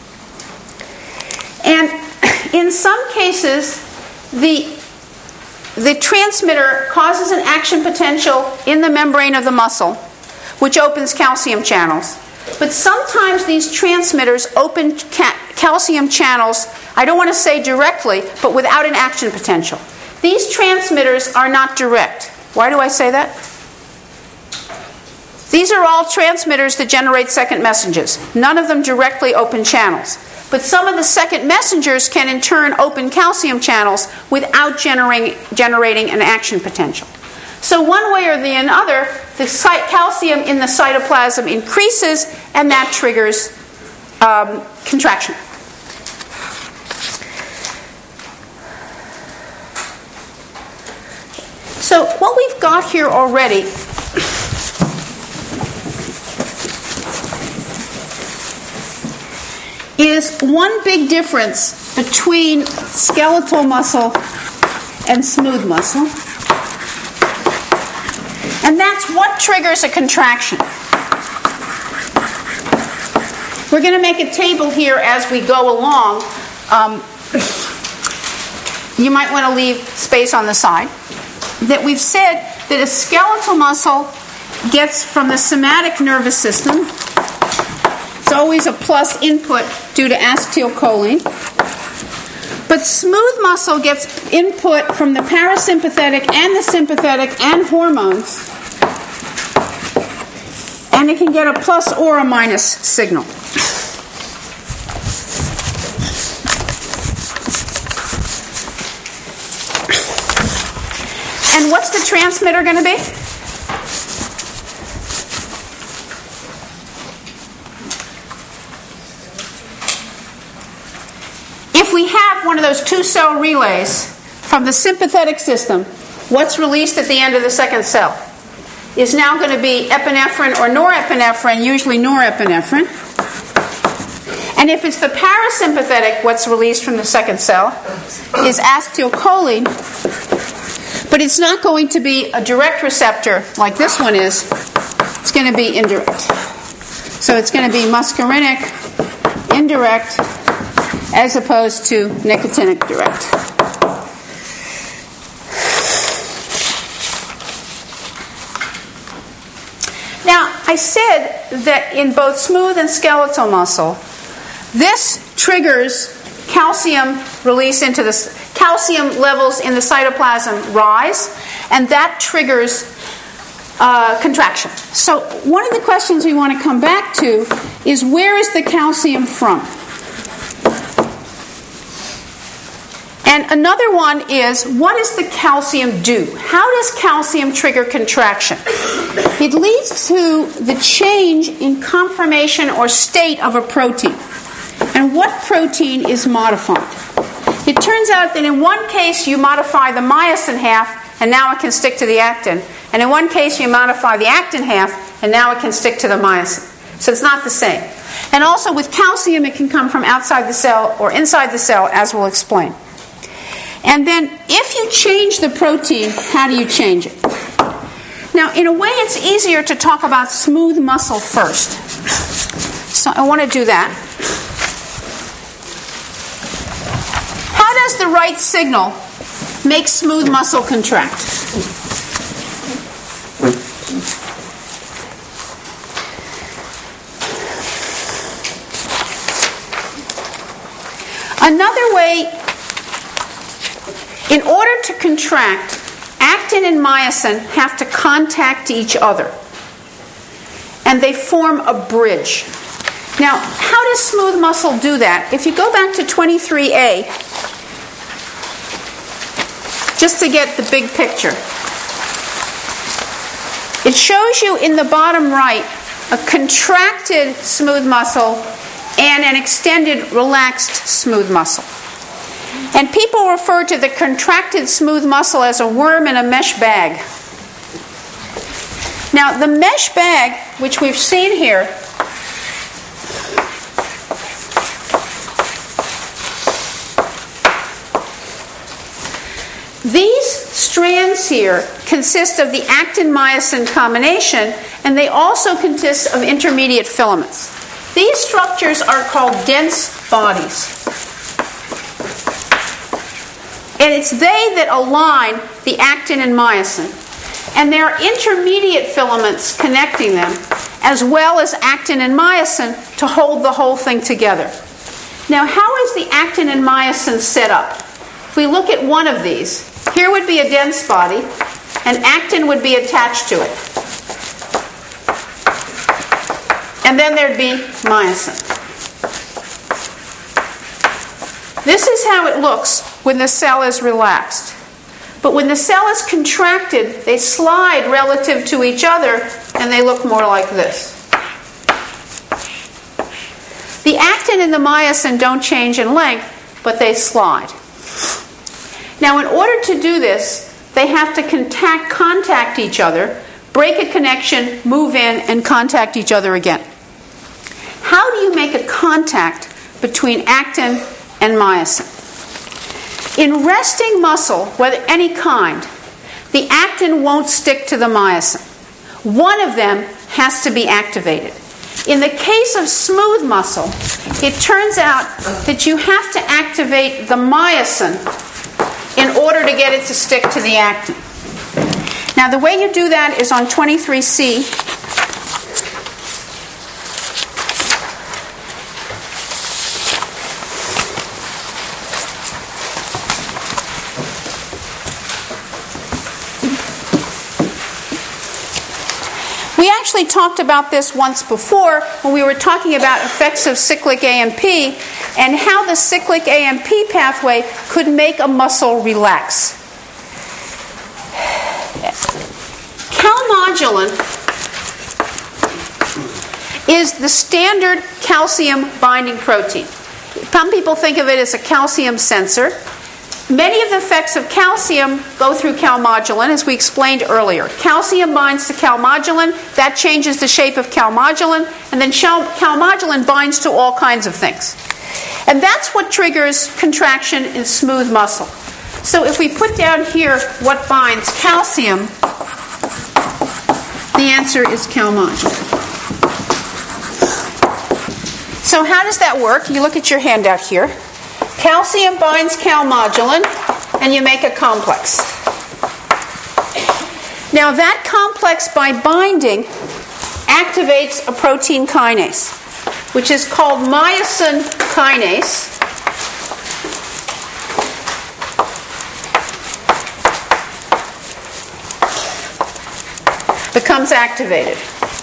And in some cases, the transmitter causes an action potential in the membrane of the muscle, which opens calcium channels. But sometimes these transmitters open calcium channels, I don't want to say directly, but without an action potential. These transmitters are not direct. Why do I say that? These are all transmitters that generate second messages. None of them directly open channels. But some of the second messengers can in turn open calcium channels without generating an action potential. So one way or the other, the calcium in the cytoplasm increases, and that triggers contraction. So what we've got here already is one big difference between skeletal muscle and smooth muscle. And that's what triggers a contraction. We're going to make a table here as we go along. You might want to leave space on the side. That we've said that a skeletal muscle gets from the somatic nervous system. It's always a plus input due to acetylcholine. But smooth muscle gets input from the parasympathetic and the sympathetic and hormones. And it can get a plus or a minus signal. And what's the transmitter going to be? If we have one of those two-cell relays from the sympathetic system, what's released at the end of the second cell is now going to be epinephrine or norepinephrine, usually norepinephrine. And if it's the parasympathetic, what's released from the second cell is acetylcholine. But it's not going to be a direct receptor like this one is. It's going to be indirect. So it's going to be muscarinic indirect as opposed to nicotinic direct. Now, I said that in both smooth and skeletal muscle, this triggers calcium release into the calcium levels in the cytoplasm rise, and that triggers contraction. So one of the questions we want to come back to is, where is the calcium from? And another one is, what does the calcium do? How does calcium trigger contraction? It leads to the change in conformation or state of a protein. And what protein is modified? It turns out that in one case you modify the myosin half, and now it can stick to the actin. And in one case you modify the actin half, and now it can stick to the myosin. So it's not the same. And also with calcium, it can come from outside the cell or inside the cell, as we'll explain. And then if you change the protein, how do you change it? Now, in a way, it's easier to talk about smooth muscle first. So I want to do that. How does the right signal make smooth muscle contract? Another way, in order to contract, actin and myosin have to contact each other, and they form a bridge. Now, how does smooth muscle do that? If you go back to 23A, just to get the big picture, it shows you in the bottom right a contracted smooth muscle and an extended, relaxed smooth muscle. And people refer to the contracted smooth muscle as a worm in a mesh bag. Now, the mesh bag, which we've seen here, these strands here consist of the actin-myosin combination, and they also consist of intermediate filaments. These structures are called dense bodies. And it's they that align the actin and myosin. And there are intermediate filaments connecting them, as well as actin and myosin, to hold the whole thing together. Now, how is the actin and myosin set up? If we look at one of these, here would be a dense body, and actin would be attached to it. And then there'd be myosin. This is how it looks when the cell is relaxed. But when the cell is contracted, they slide relative to each other, and they look more like this. The actin and the myosin don't change in length, but they slide. Now, in order to do this, they have to contact each other, break a connection, move in, and contact each other again. How do you make a contact between actin and myosin? In resting muscle, whether any kind, the actin won't stick to the myosin. One of them has to be activated. In the case of smooth muscle, it turns out that you have to activate the myosin in order to get it to stick to the actin. Now, the way you do that is on 23C. We actually talked about this once before when we were talking about effects of cyclic AMP and how the cyclic AMP pathway could make a muscle relax. Calmodulin is the standard calcium binding protein. Some people think of it as a calcium sensor. Many of the effects of calcium go through calmodulin, as we explained earlier. Calcium binds to calmodulin, that changes the shape of calmodulin, and then calmodulin binds to all kinds of things. And that's what triggers contraction in smooth muscle. So if we put down here what binds calcium, the answer is calmodulin. So how does that work? You look at your handout here. Calcium binds calmodulin, and you make a complex. Now that complex, by binding, activates a protein kinase, which is called myosin kinase. Becomes activated.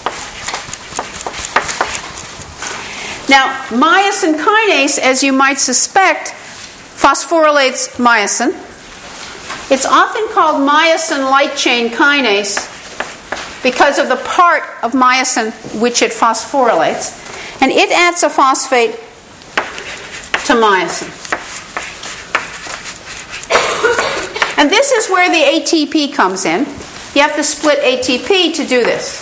Now, myosin kinase, as you might suspect, phosphorylates myosin. It's often called myosin light chain kinase because of the part of myosin which it phosphorylates. And it adds a phosphate to myosin. And this is where the ATP comes in. You have to split ATP to do this.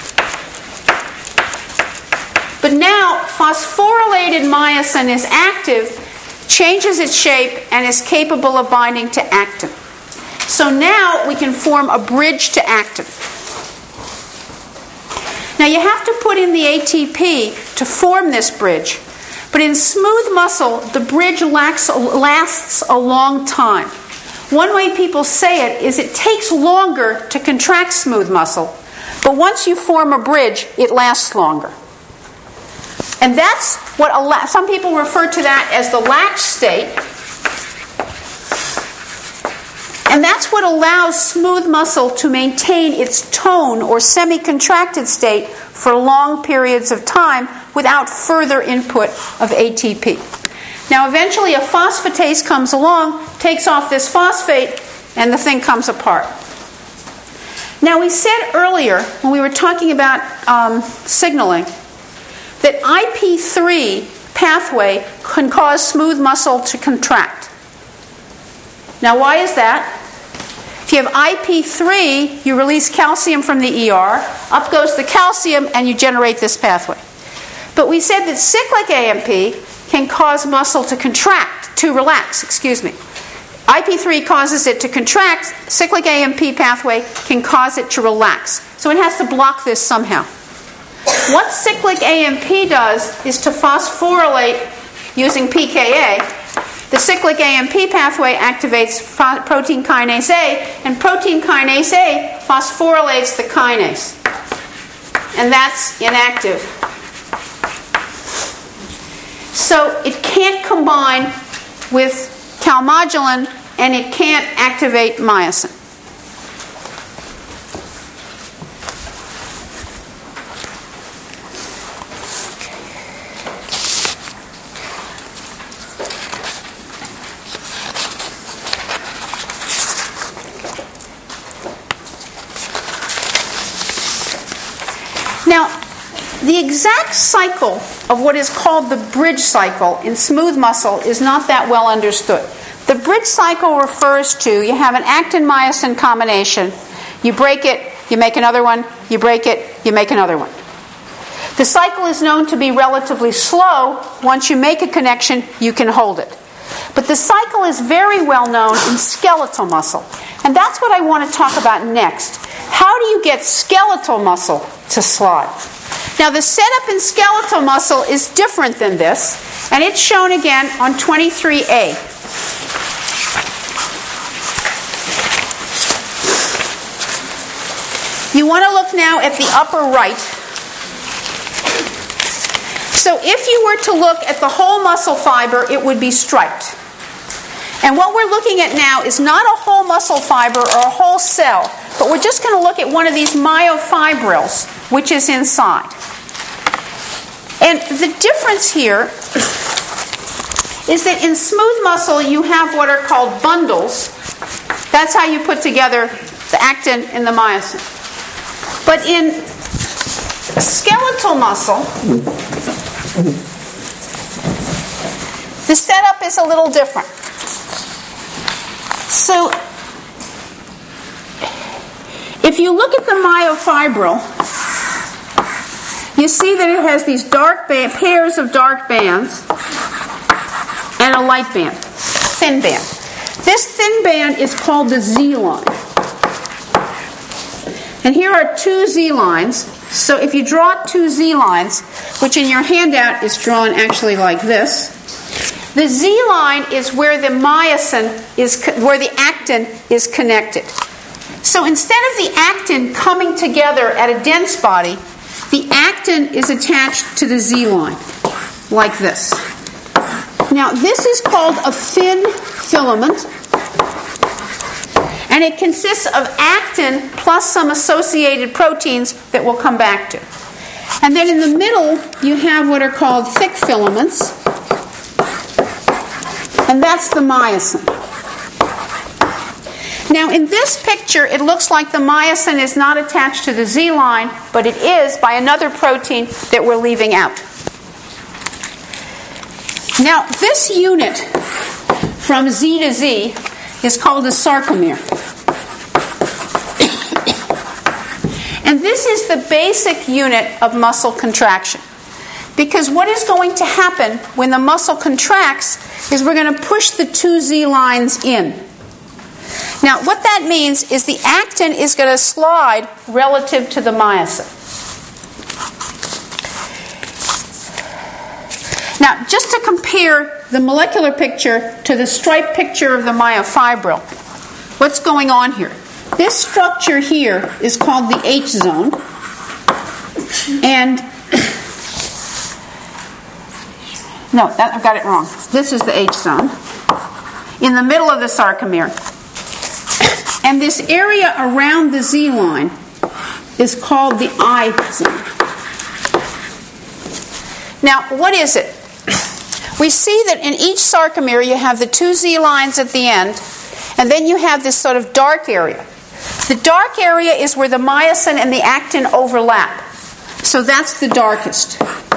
But now, phosphorylated myosin is active, changes its shape, and is capable of binding to actin. So now we can form a bridge to actin. Now you have to put in the ATP to form this bridge. But in smooth muscle, the bridge lasts a long time. One way people say it is it takes longer to contract smooth muscle, but once you form a bridge, it lasts longer. And that's what some people refer to that as the latch state. And that's what allows smooth muscle to maintain its tone or semi-contracted state for long periods of time without further input of ATP. Now eventually a phosphatase comes along, takes off this phosphate, and the thing comes apart. Now we said earlier, when we were talking about signaling, that IP3 pathway can cause smooth muscle to contract. Now why is that? If you have IP3, you release calcium from the ER, up goes the calcium, and you generate this pathway. But we said that cyclic AMP can cause muscle to relax. IP3 causes it to contract, cyclic AMP pathway can cause it to relax. So it has to block this somehow. What cyclic AMP does is to phosphorylate using pKa. The cyclic AMP pathway activates protein kinase A, and protein kinase A phosphorylates the kinase. And that's inactive. So it can't combine with calmodulin, and it can't activate myosin. Now, the exact cycle of what is called the bridge cycle in smooth muscle is not that well understood. The bridge cycle refers to, you have an actin-myosin combination, you break it, you make another one, you break it, you make another one. The cycle is known to be relatively slow. Once you make a connection, you can hold it. But the cycle is very well known in skeletal muscle. And that's what I want to talk about next. How do you get skeletal muscle to slide? Now the setup in skeletal muscle is different than this, and it's shown again on 23A. You want to look now at the upper right. So if you were to look at the whole muscle fiber, it would be striped. And what we're looking at now is not a whole muscle fiber or a whole cell, but we're just going to look at one of these myofibrils, which is inside. And the difference here is that in smooth muscle you have what are called bundles. That's how you put together the actin and the myosin. But in skeletal muscle, the setup is a little different. So, if you look at the myofibril, you see that it has these pairs of dark bands and a light band, thin band. This thin band is called the Z line. And here are two Z lines. So if you draw two Z lines, which in your handout is drawn actually like this, the Z line is where the myosin is, where the actin is connected. So instead of the actin coming together at a dense body, the actin is attached to the Z line, like this. Now, this is called a thin filament, and it consists of actin plus some associated proteins that we'll come back to. And then in the middle, you have what are called thick filaments, and that's the myosin. Now, in this picture, it looks like the myosin is not attached to the Z line, but it is by another protein that we're leaving out. Now, this unit from Z to Z is called a sarcomere. And this is the basic unit of muscle contraction. Because what is going to happen when the muscle contracts is we're going to push the two Z lines in. Now, what that means is the actin is going to slide relative to the myosin. Now, just to compare the molecular picture to the striped picture of the myofibril, what's going on here? This structure here is called the H zone, and no, I've got it wrong. This is the H zone in the middle of the sarcomere. And this area around the Z line is called the I zone. Now, what is it? We see that in each sarcomere you have the two Z lines at the end, and then you have this sort of dark area. The dark area is where the myosin and the actin overlap. So that's the darkest.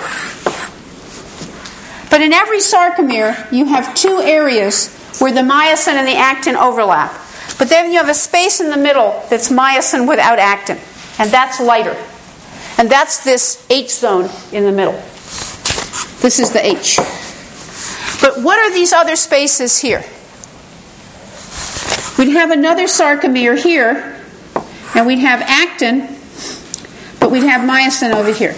But in every sarcomere, you have two areas where the myosin and the actin overlap. But then you have a space in the middle that's myosin without actin. And that's lighter. And that's this H zone in the middle. This is the H. But what are these other spaces here? We'd have another sarcomere here, and we'd have actin, but we'd have myosin over here.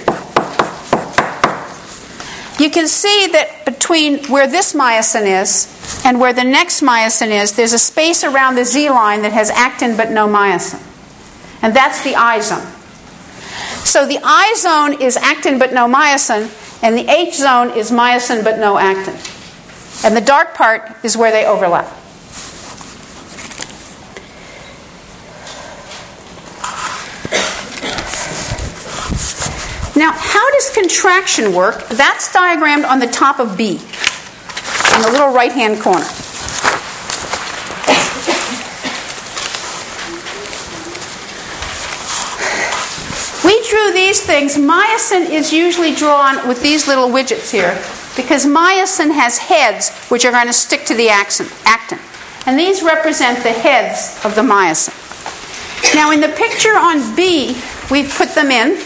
You can see that between where this myosin is and where the next myosin is, there's a space around the Z line that has actin but no myosin. And that's the I zone. So the I zone is actin but no myosin, and the H zone is myosin but no actin. And the dark part is where they overlap. Now, how does contraction work? That's diagrammed on the top of B, in the little right-hand corner. We drew these things. Myosin is usually drawn with these little widgets here, because myosin has heads which are going to stick to the actin. And these represent the heads of the myosin. Now, in the picture on B, we've put them in.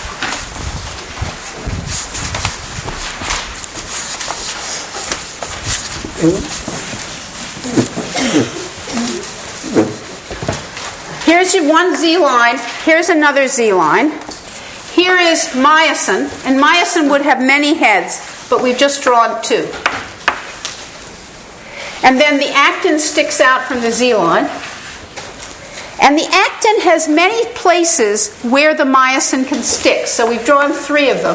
Here's your one Z line. Here's another Z line. Here is myosin, and myosin would have many heads, but we've just drawn two. And then the actin sticks out from the Z line. And the actin has many places where the myosin can stick, so we've drawn three of them.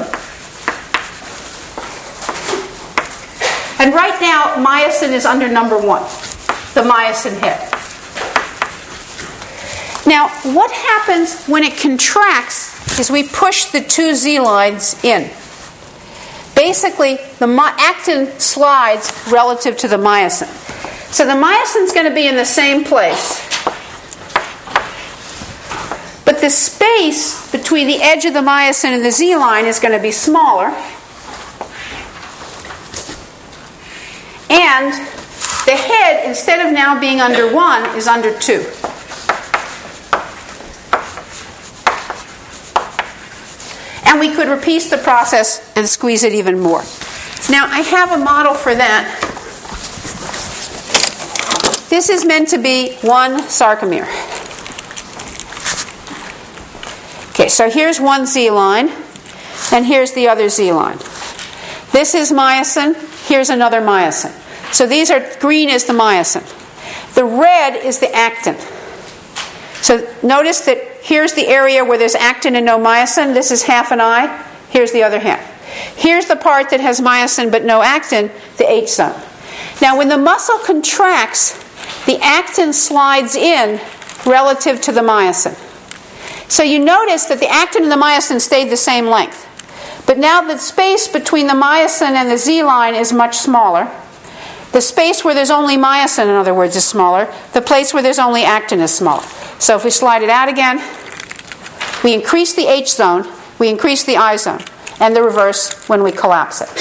And right now, myosin is under number 1, the myosin head. Now, what happens when it contracts is we push the two Z lines in. Basically, the actin slides relative to the myosin. So the myosin is going to be in the same place. But the space between the edge of the myosin and the Z line is going to be smaller. And the head, instead of now being under 1, is under 2. And we could repeat the process and squeeze it even more. Now, I have a model for that. This is meant to be one sarcomere. Okay, so here's one Z line, and here's the other Z line. This is myosin, here's another myosin. So these are, green is the myosin. The red is the actin. So notice that here's the area where there's actin and no myosin. This is half an eye. Here's the other half. Here's the part that has myosin but no actin, the H zone. Now, when the muscle contracts, the actin slides in relative to the myosin. So you notice that the actin and the myosin stayed the same length. But now the space between the myosin and the Z line is much smaller. The space where there's only myosin, in other words, is smaller. The place where there's only actin is smaller. So if we slide it out again, we increase the H zone, we increase the I zone, and the reverse when we collapse it.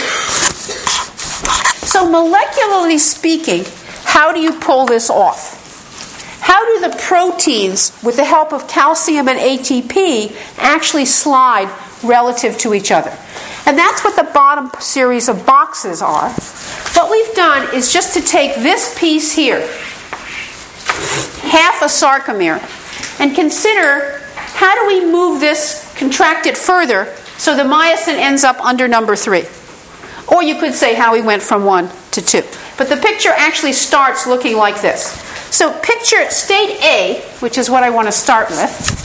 So molecularly speaking, how do you pull this off? How do the proteins, with the help of calcium and ATP, actually slide relative to each other? And that's what the bottom series of boxes are. What we've done is just to take this piece here, half a sarcomere, and consider how do we move this, contract it further, so the myosin ends up under number 3. Or you could say how we went from 1 to 2. But the picture actually starts looking like this. So picture state A, which is what I want to start with.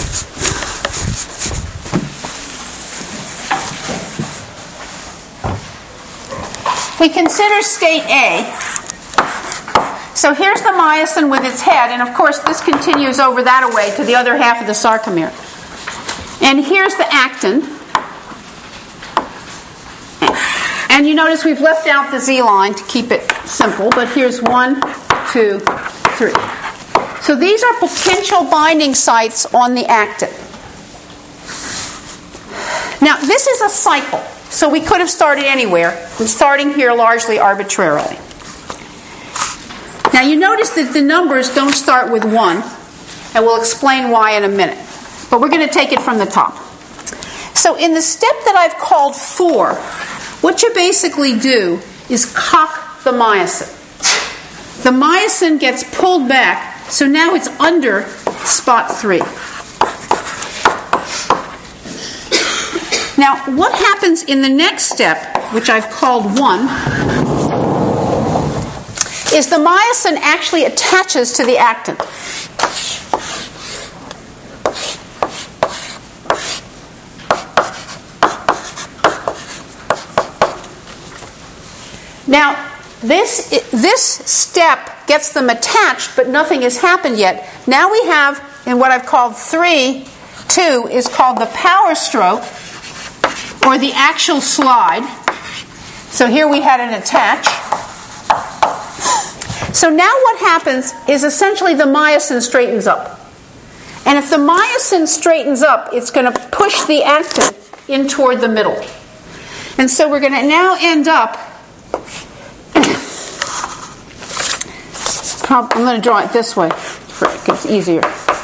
We consider state A. So here's the myosin with its head, and of course this continues over that away to the other half of the sarcomere. And here's the actin. And you notice we've left out the Z line to keep it simple, but here's 1, 2, 3. So these are potential binding sites on the actin. Now this is a cycle. So we could have started anywhere. I'm starting here largely arbitrarily. Now you notice that the numbers don't start with 1, and we'll explain why in a minute. But we're going to take it from the top. So in the step that I've called 4, what you basically do is cock the myosin. The myosin gets pulled back, so now it's under spot 3. Now, what happens in the next step, which I've called 1, is the myosin actually attaches to the actin. Now, this step gets them attached, but nothing has happened yet. Now we have, in what I've called 3, 2, is called the power stroke, or the actual slide. So here we had an attach. So now what happens is essentially the myosin straightens up. And if the myosin straightens up, it's going to push the actin in toward the middle. And so we're going to now end up, I'm going to draw it this way, it's easier.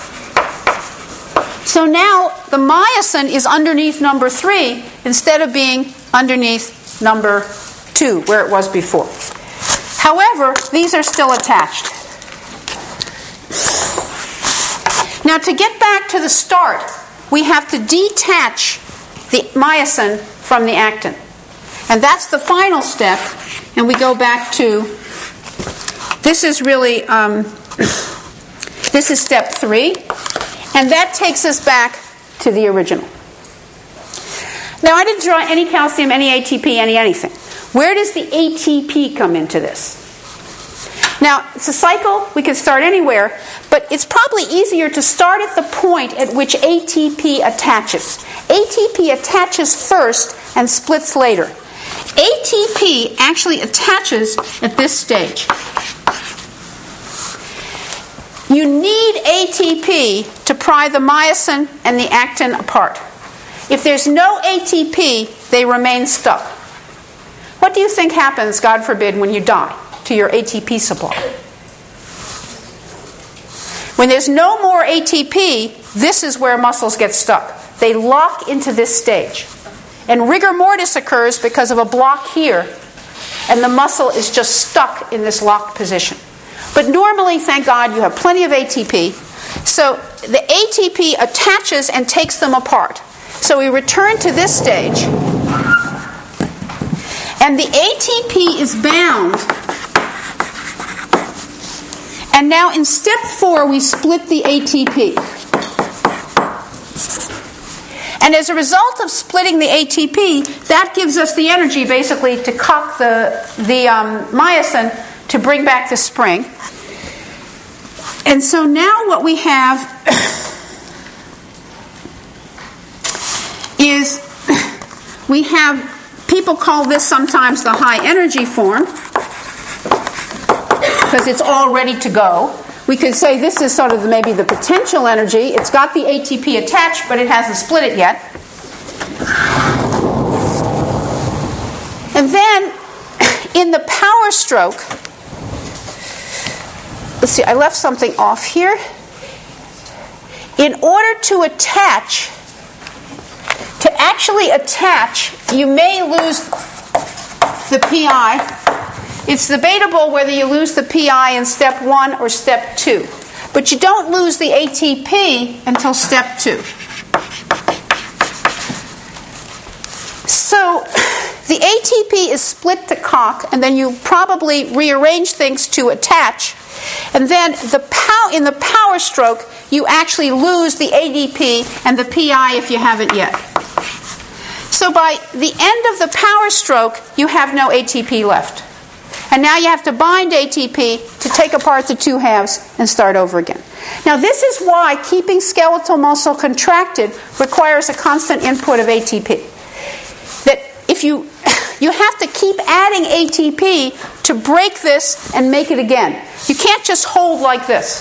So now the myosin is underneath number 3 instead of being underneath number 2 where it was before. However, these are still attached. Now to get back to the start, we have to detach the myosin from the actin. And that's the final step. And we go back to, this is really, this is step 3. And that takes us back to the original. Now, I didn't draw any calcium, any ATP, anything. Where does the ATP come into this? Now, it's a cycle. We can start anywhere. But it's probably easier to start at the point at which ATP attaches. ATP attaches first and splits later. ATP actually attaches at this stage. You need ATP to pry the myosin and the actin apart. If there's no ATP, they remain stuck. What do you think happens, God forbid, when you die to your ATP supply? When there's no more ATP, this is where muscles get stuck. They lock into this stage. And rigor mortis occurs because of a block here, and the muscle is just stuck in this locked position. But normally, thank God, you have plenty of ATP. So the ATP attaches and takes them apart. So we return to this stage. And the ATP is bound. And now in step 4, we split the ATP. And as a result of splitting the ATP, that gives us the energy basically to cock the myosin to bring back the spring. And so now what we have is we have, people call this sometimes the high energy form because it's all ready to go. We could say this is sort of maybe the potential energy. It's got the ATP attached, but it hasn't split it yet. And then in the power stroke, let's see, I left something off here. In order to actually attach, you may lose the PI. It's debatable whether you lose the PI in step 1 or step 2. But you don't lose the ATP until step 2. So the ATP is split to cock, and then you probably rearrange things to attach. And then in the power stroke, you actually lose the ADP and the PI if you haven't yet. So by the end of the power stroke, you have no ATP left. And now you have to bind ATP to take apart the two halves and start over again. Now this is why keeping skeletal muscle contracted requires a constant input of ATP. That if you have to keep adding ATP to break this and make it again. You can't just hold like this.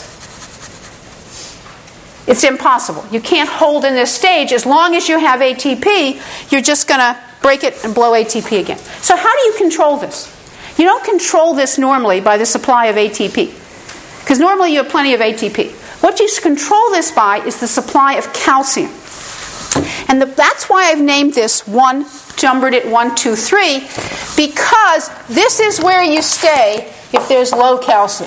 It's impossible. You can't hold in this stage. As long as you have ATP, you're just going to break it and blow ATP again. So how do you control this? You don't control this normally by the supply of ATP. Because normally you have plenty of ATP. What you control this by is the supply of calcium. And that's why I've named this numbered it 1, 2, 3, because this is where you stay if there's low calcium.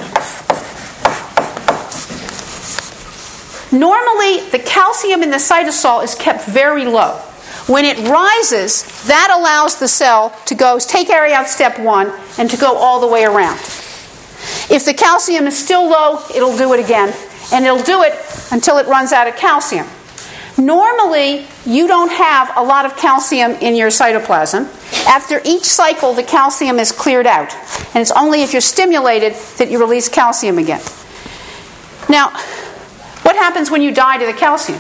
Normally, the calcium in the cytosol is kept very low. When it rises, that allows the cell to carry out step 1 and to go all the way around. If the calcium is still low, it'll do it again, and it'll do it until it runs out of calcium. Normally, you don't have a lot of calcium in your cytoplasm. After each cycle, the calcium is cleared out, and it's only if you're stimulated that you release calcium again. Now, what happens when you die to the calcium?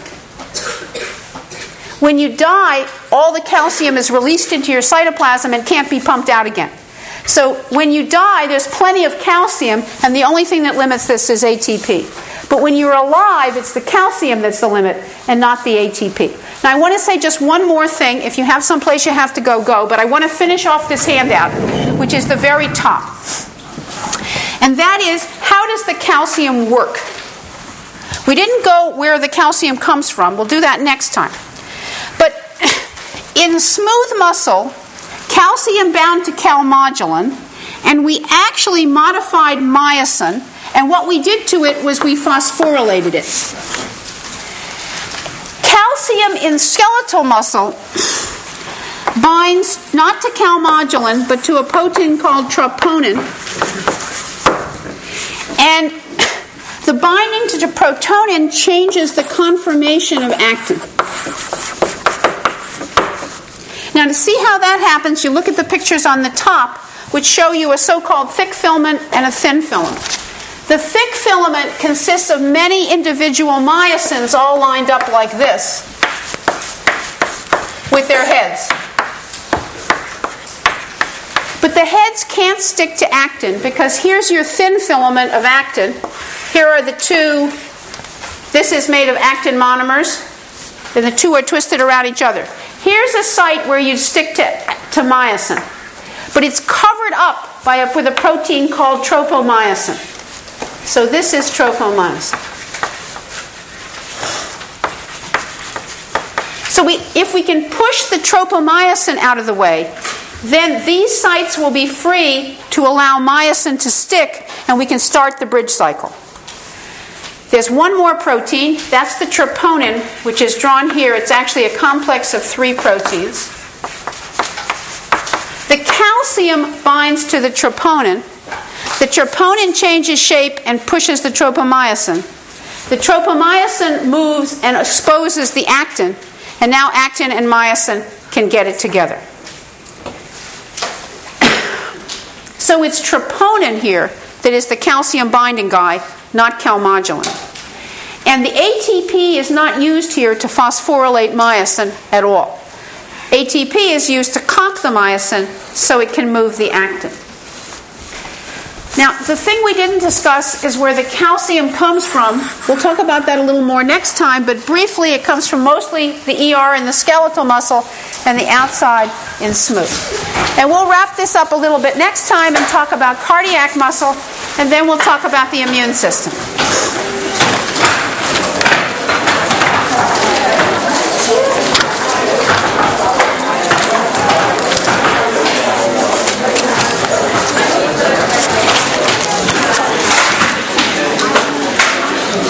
When you die, all the calcium is released into your cytoplasm and can't be pumped out again. So when you die, there's plenty of calcium, and the only thing that limits this is ATP. But when you're alive, it's the calcium that's the limit and not the ATP. Now I want to say just one more thing. If you have someplace you have to go, but I want to finish off this handout, which is the very top. And that is, how does the calcium work? We didn't go where the calcium comes from. We'll do that next time. But in smooth muscle, calcium bound to calmodulin, and we actually modified myosin, and what we did to it was we phosphorylated it. Calcium in skeletal muscle binds not to calmodulin, but to a protein called troponin. And the binding to the protonin changes the conformation of actin. Now to see how that happens, you look at the pictures on the top, which show you a so-called thick filament and a thin filament. The thick filament consists of many individual myosins all lined up like this, with their heads. But the heads can't stick to actin, because here's your thin filament of actin. Here are the two. This is made of actin monomers, and the two are twisted around each other. Here's a site where you'd stick to myosin, but it's covered up with a protein called tropomyosin. So this is tropomyosin. So if we can push the tropomyosin out of the way, then these sites will be free to allow myosin to stick, and we can start the bridge cycle. There's one more protein. That's the troponin, which is drawn here. It's actually a complex of 3 proteins. The calcium binds to the troponin. The troponin changes shape and pushes the tropomyosin. The tropomyosin moves and exposes the actin. And now actin and myosin can get it together. So it's troponin here that is the calcium binding guy, not calmodulin. And the ATP is not used here to phosphorylate myosin at all. ATP is used to cock the myosin so it can move the actin. Now, the thing we didn't discuss is where the calcium comes from. We'll talk about that a little more next time, but briefly it comes from mostly the ER and the skeletal muscle and the outside in smooth. And we'll wrap this up a little bit next time and talk about cardiac muscle, and then we'll talk about the immune system.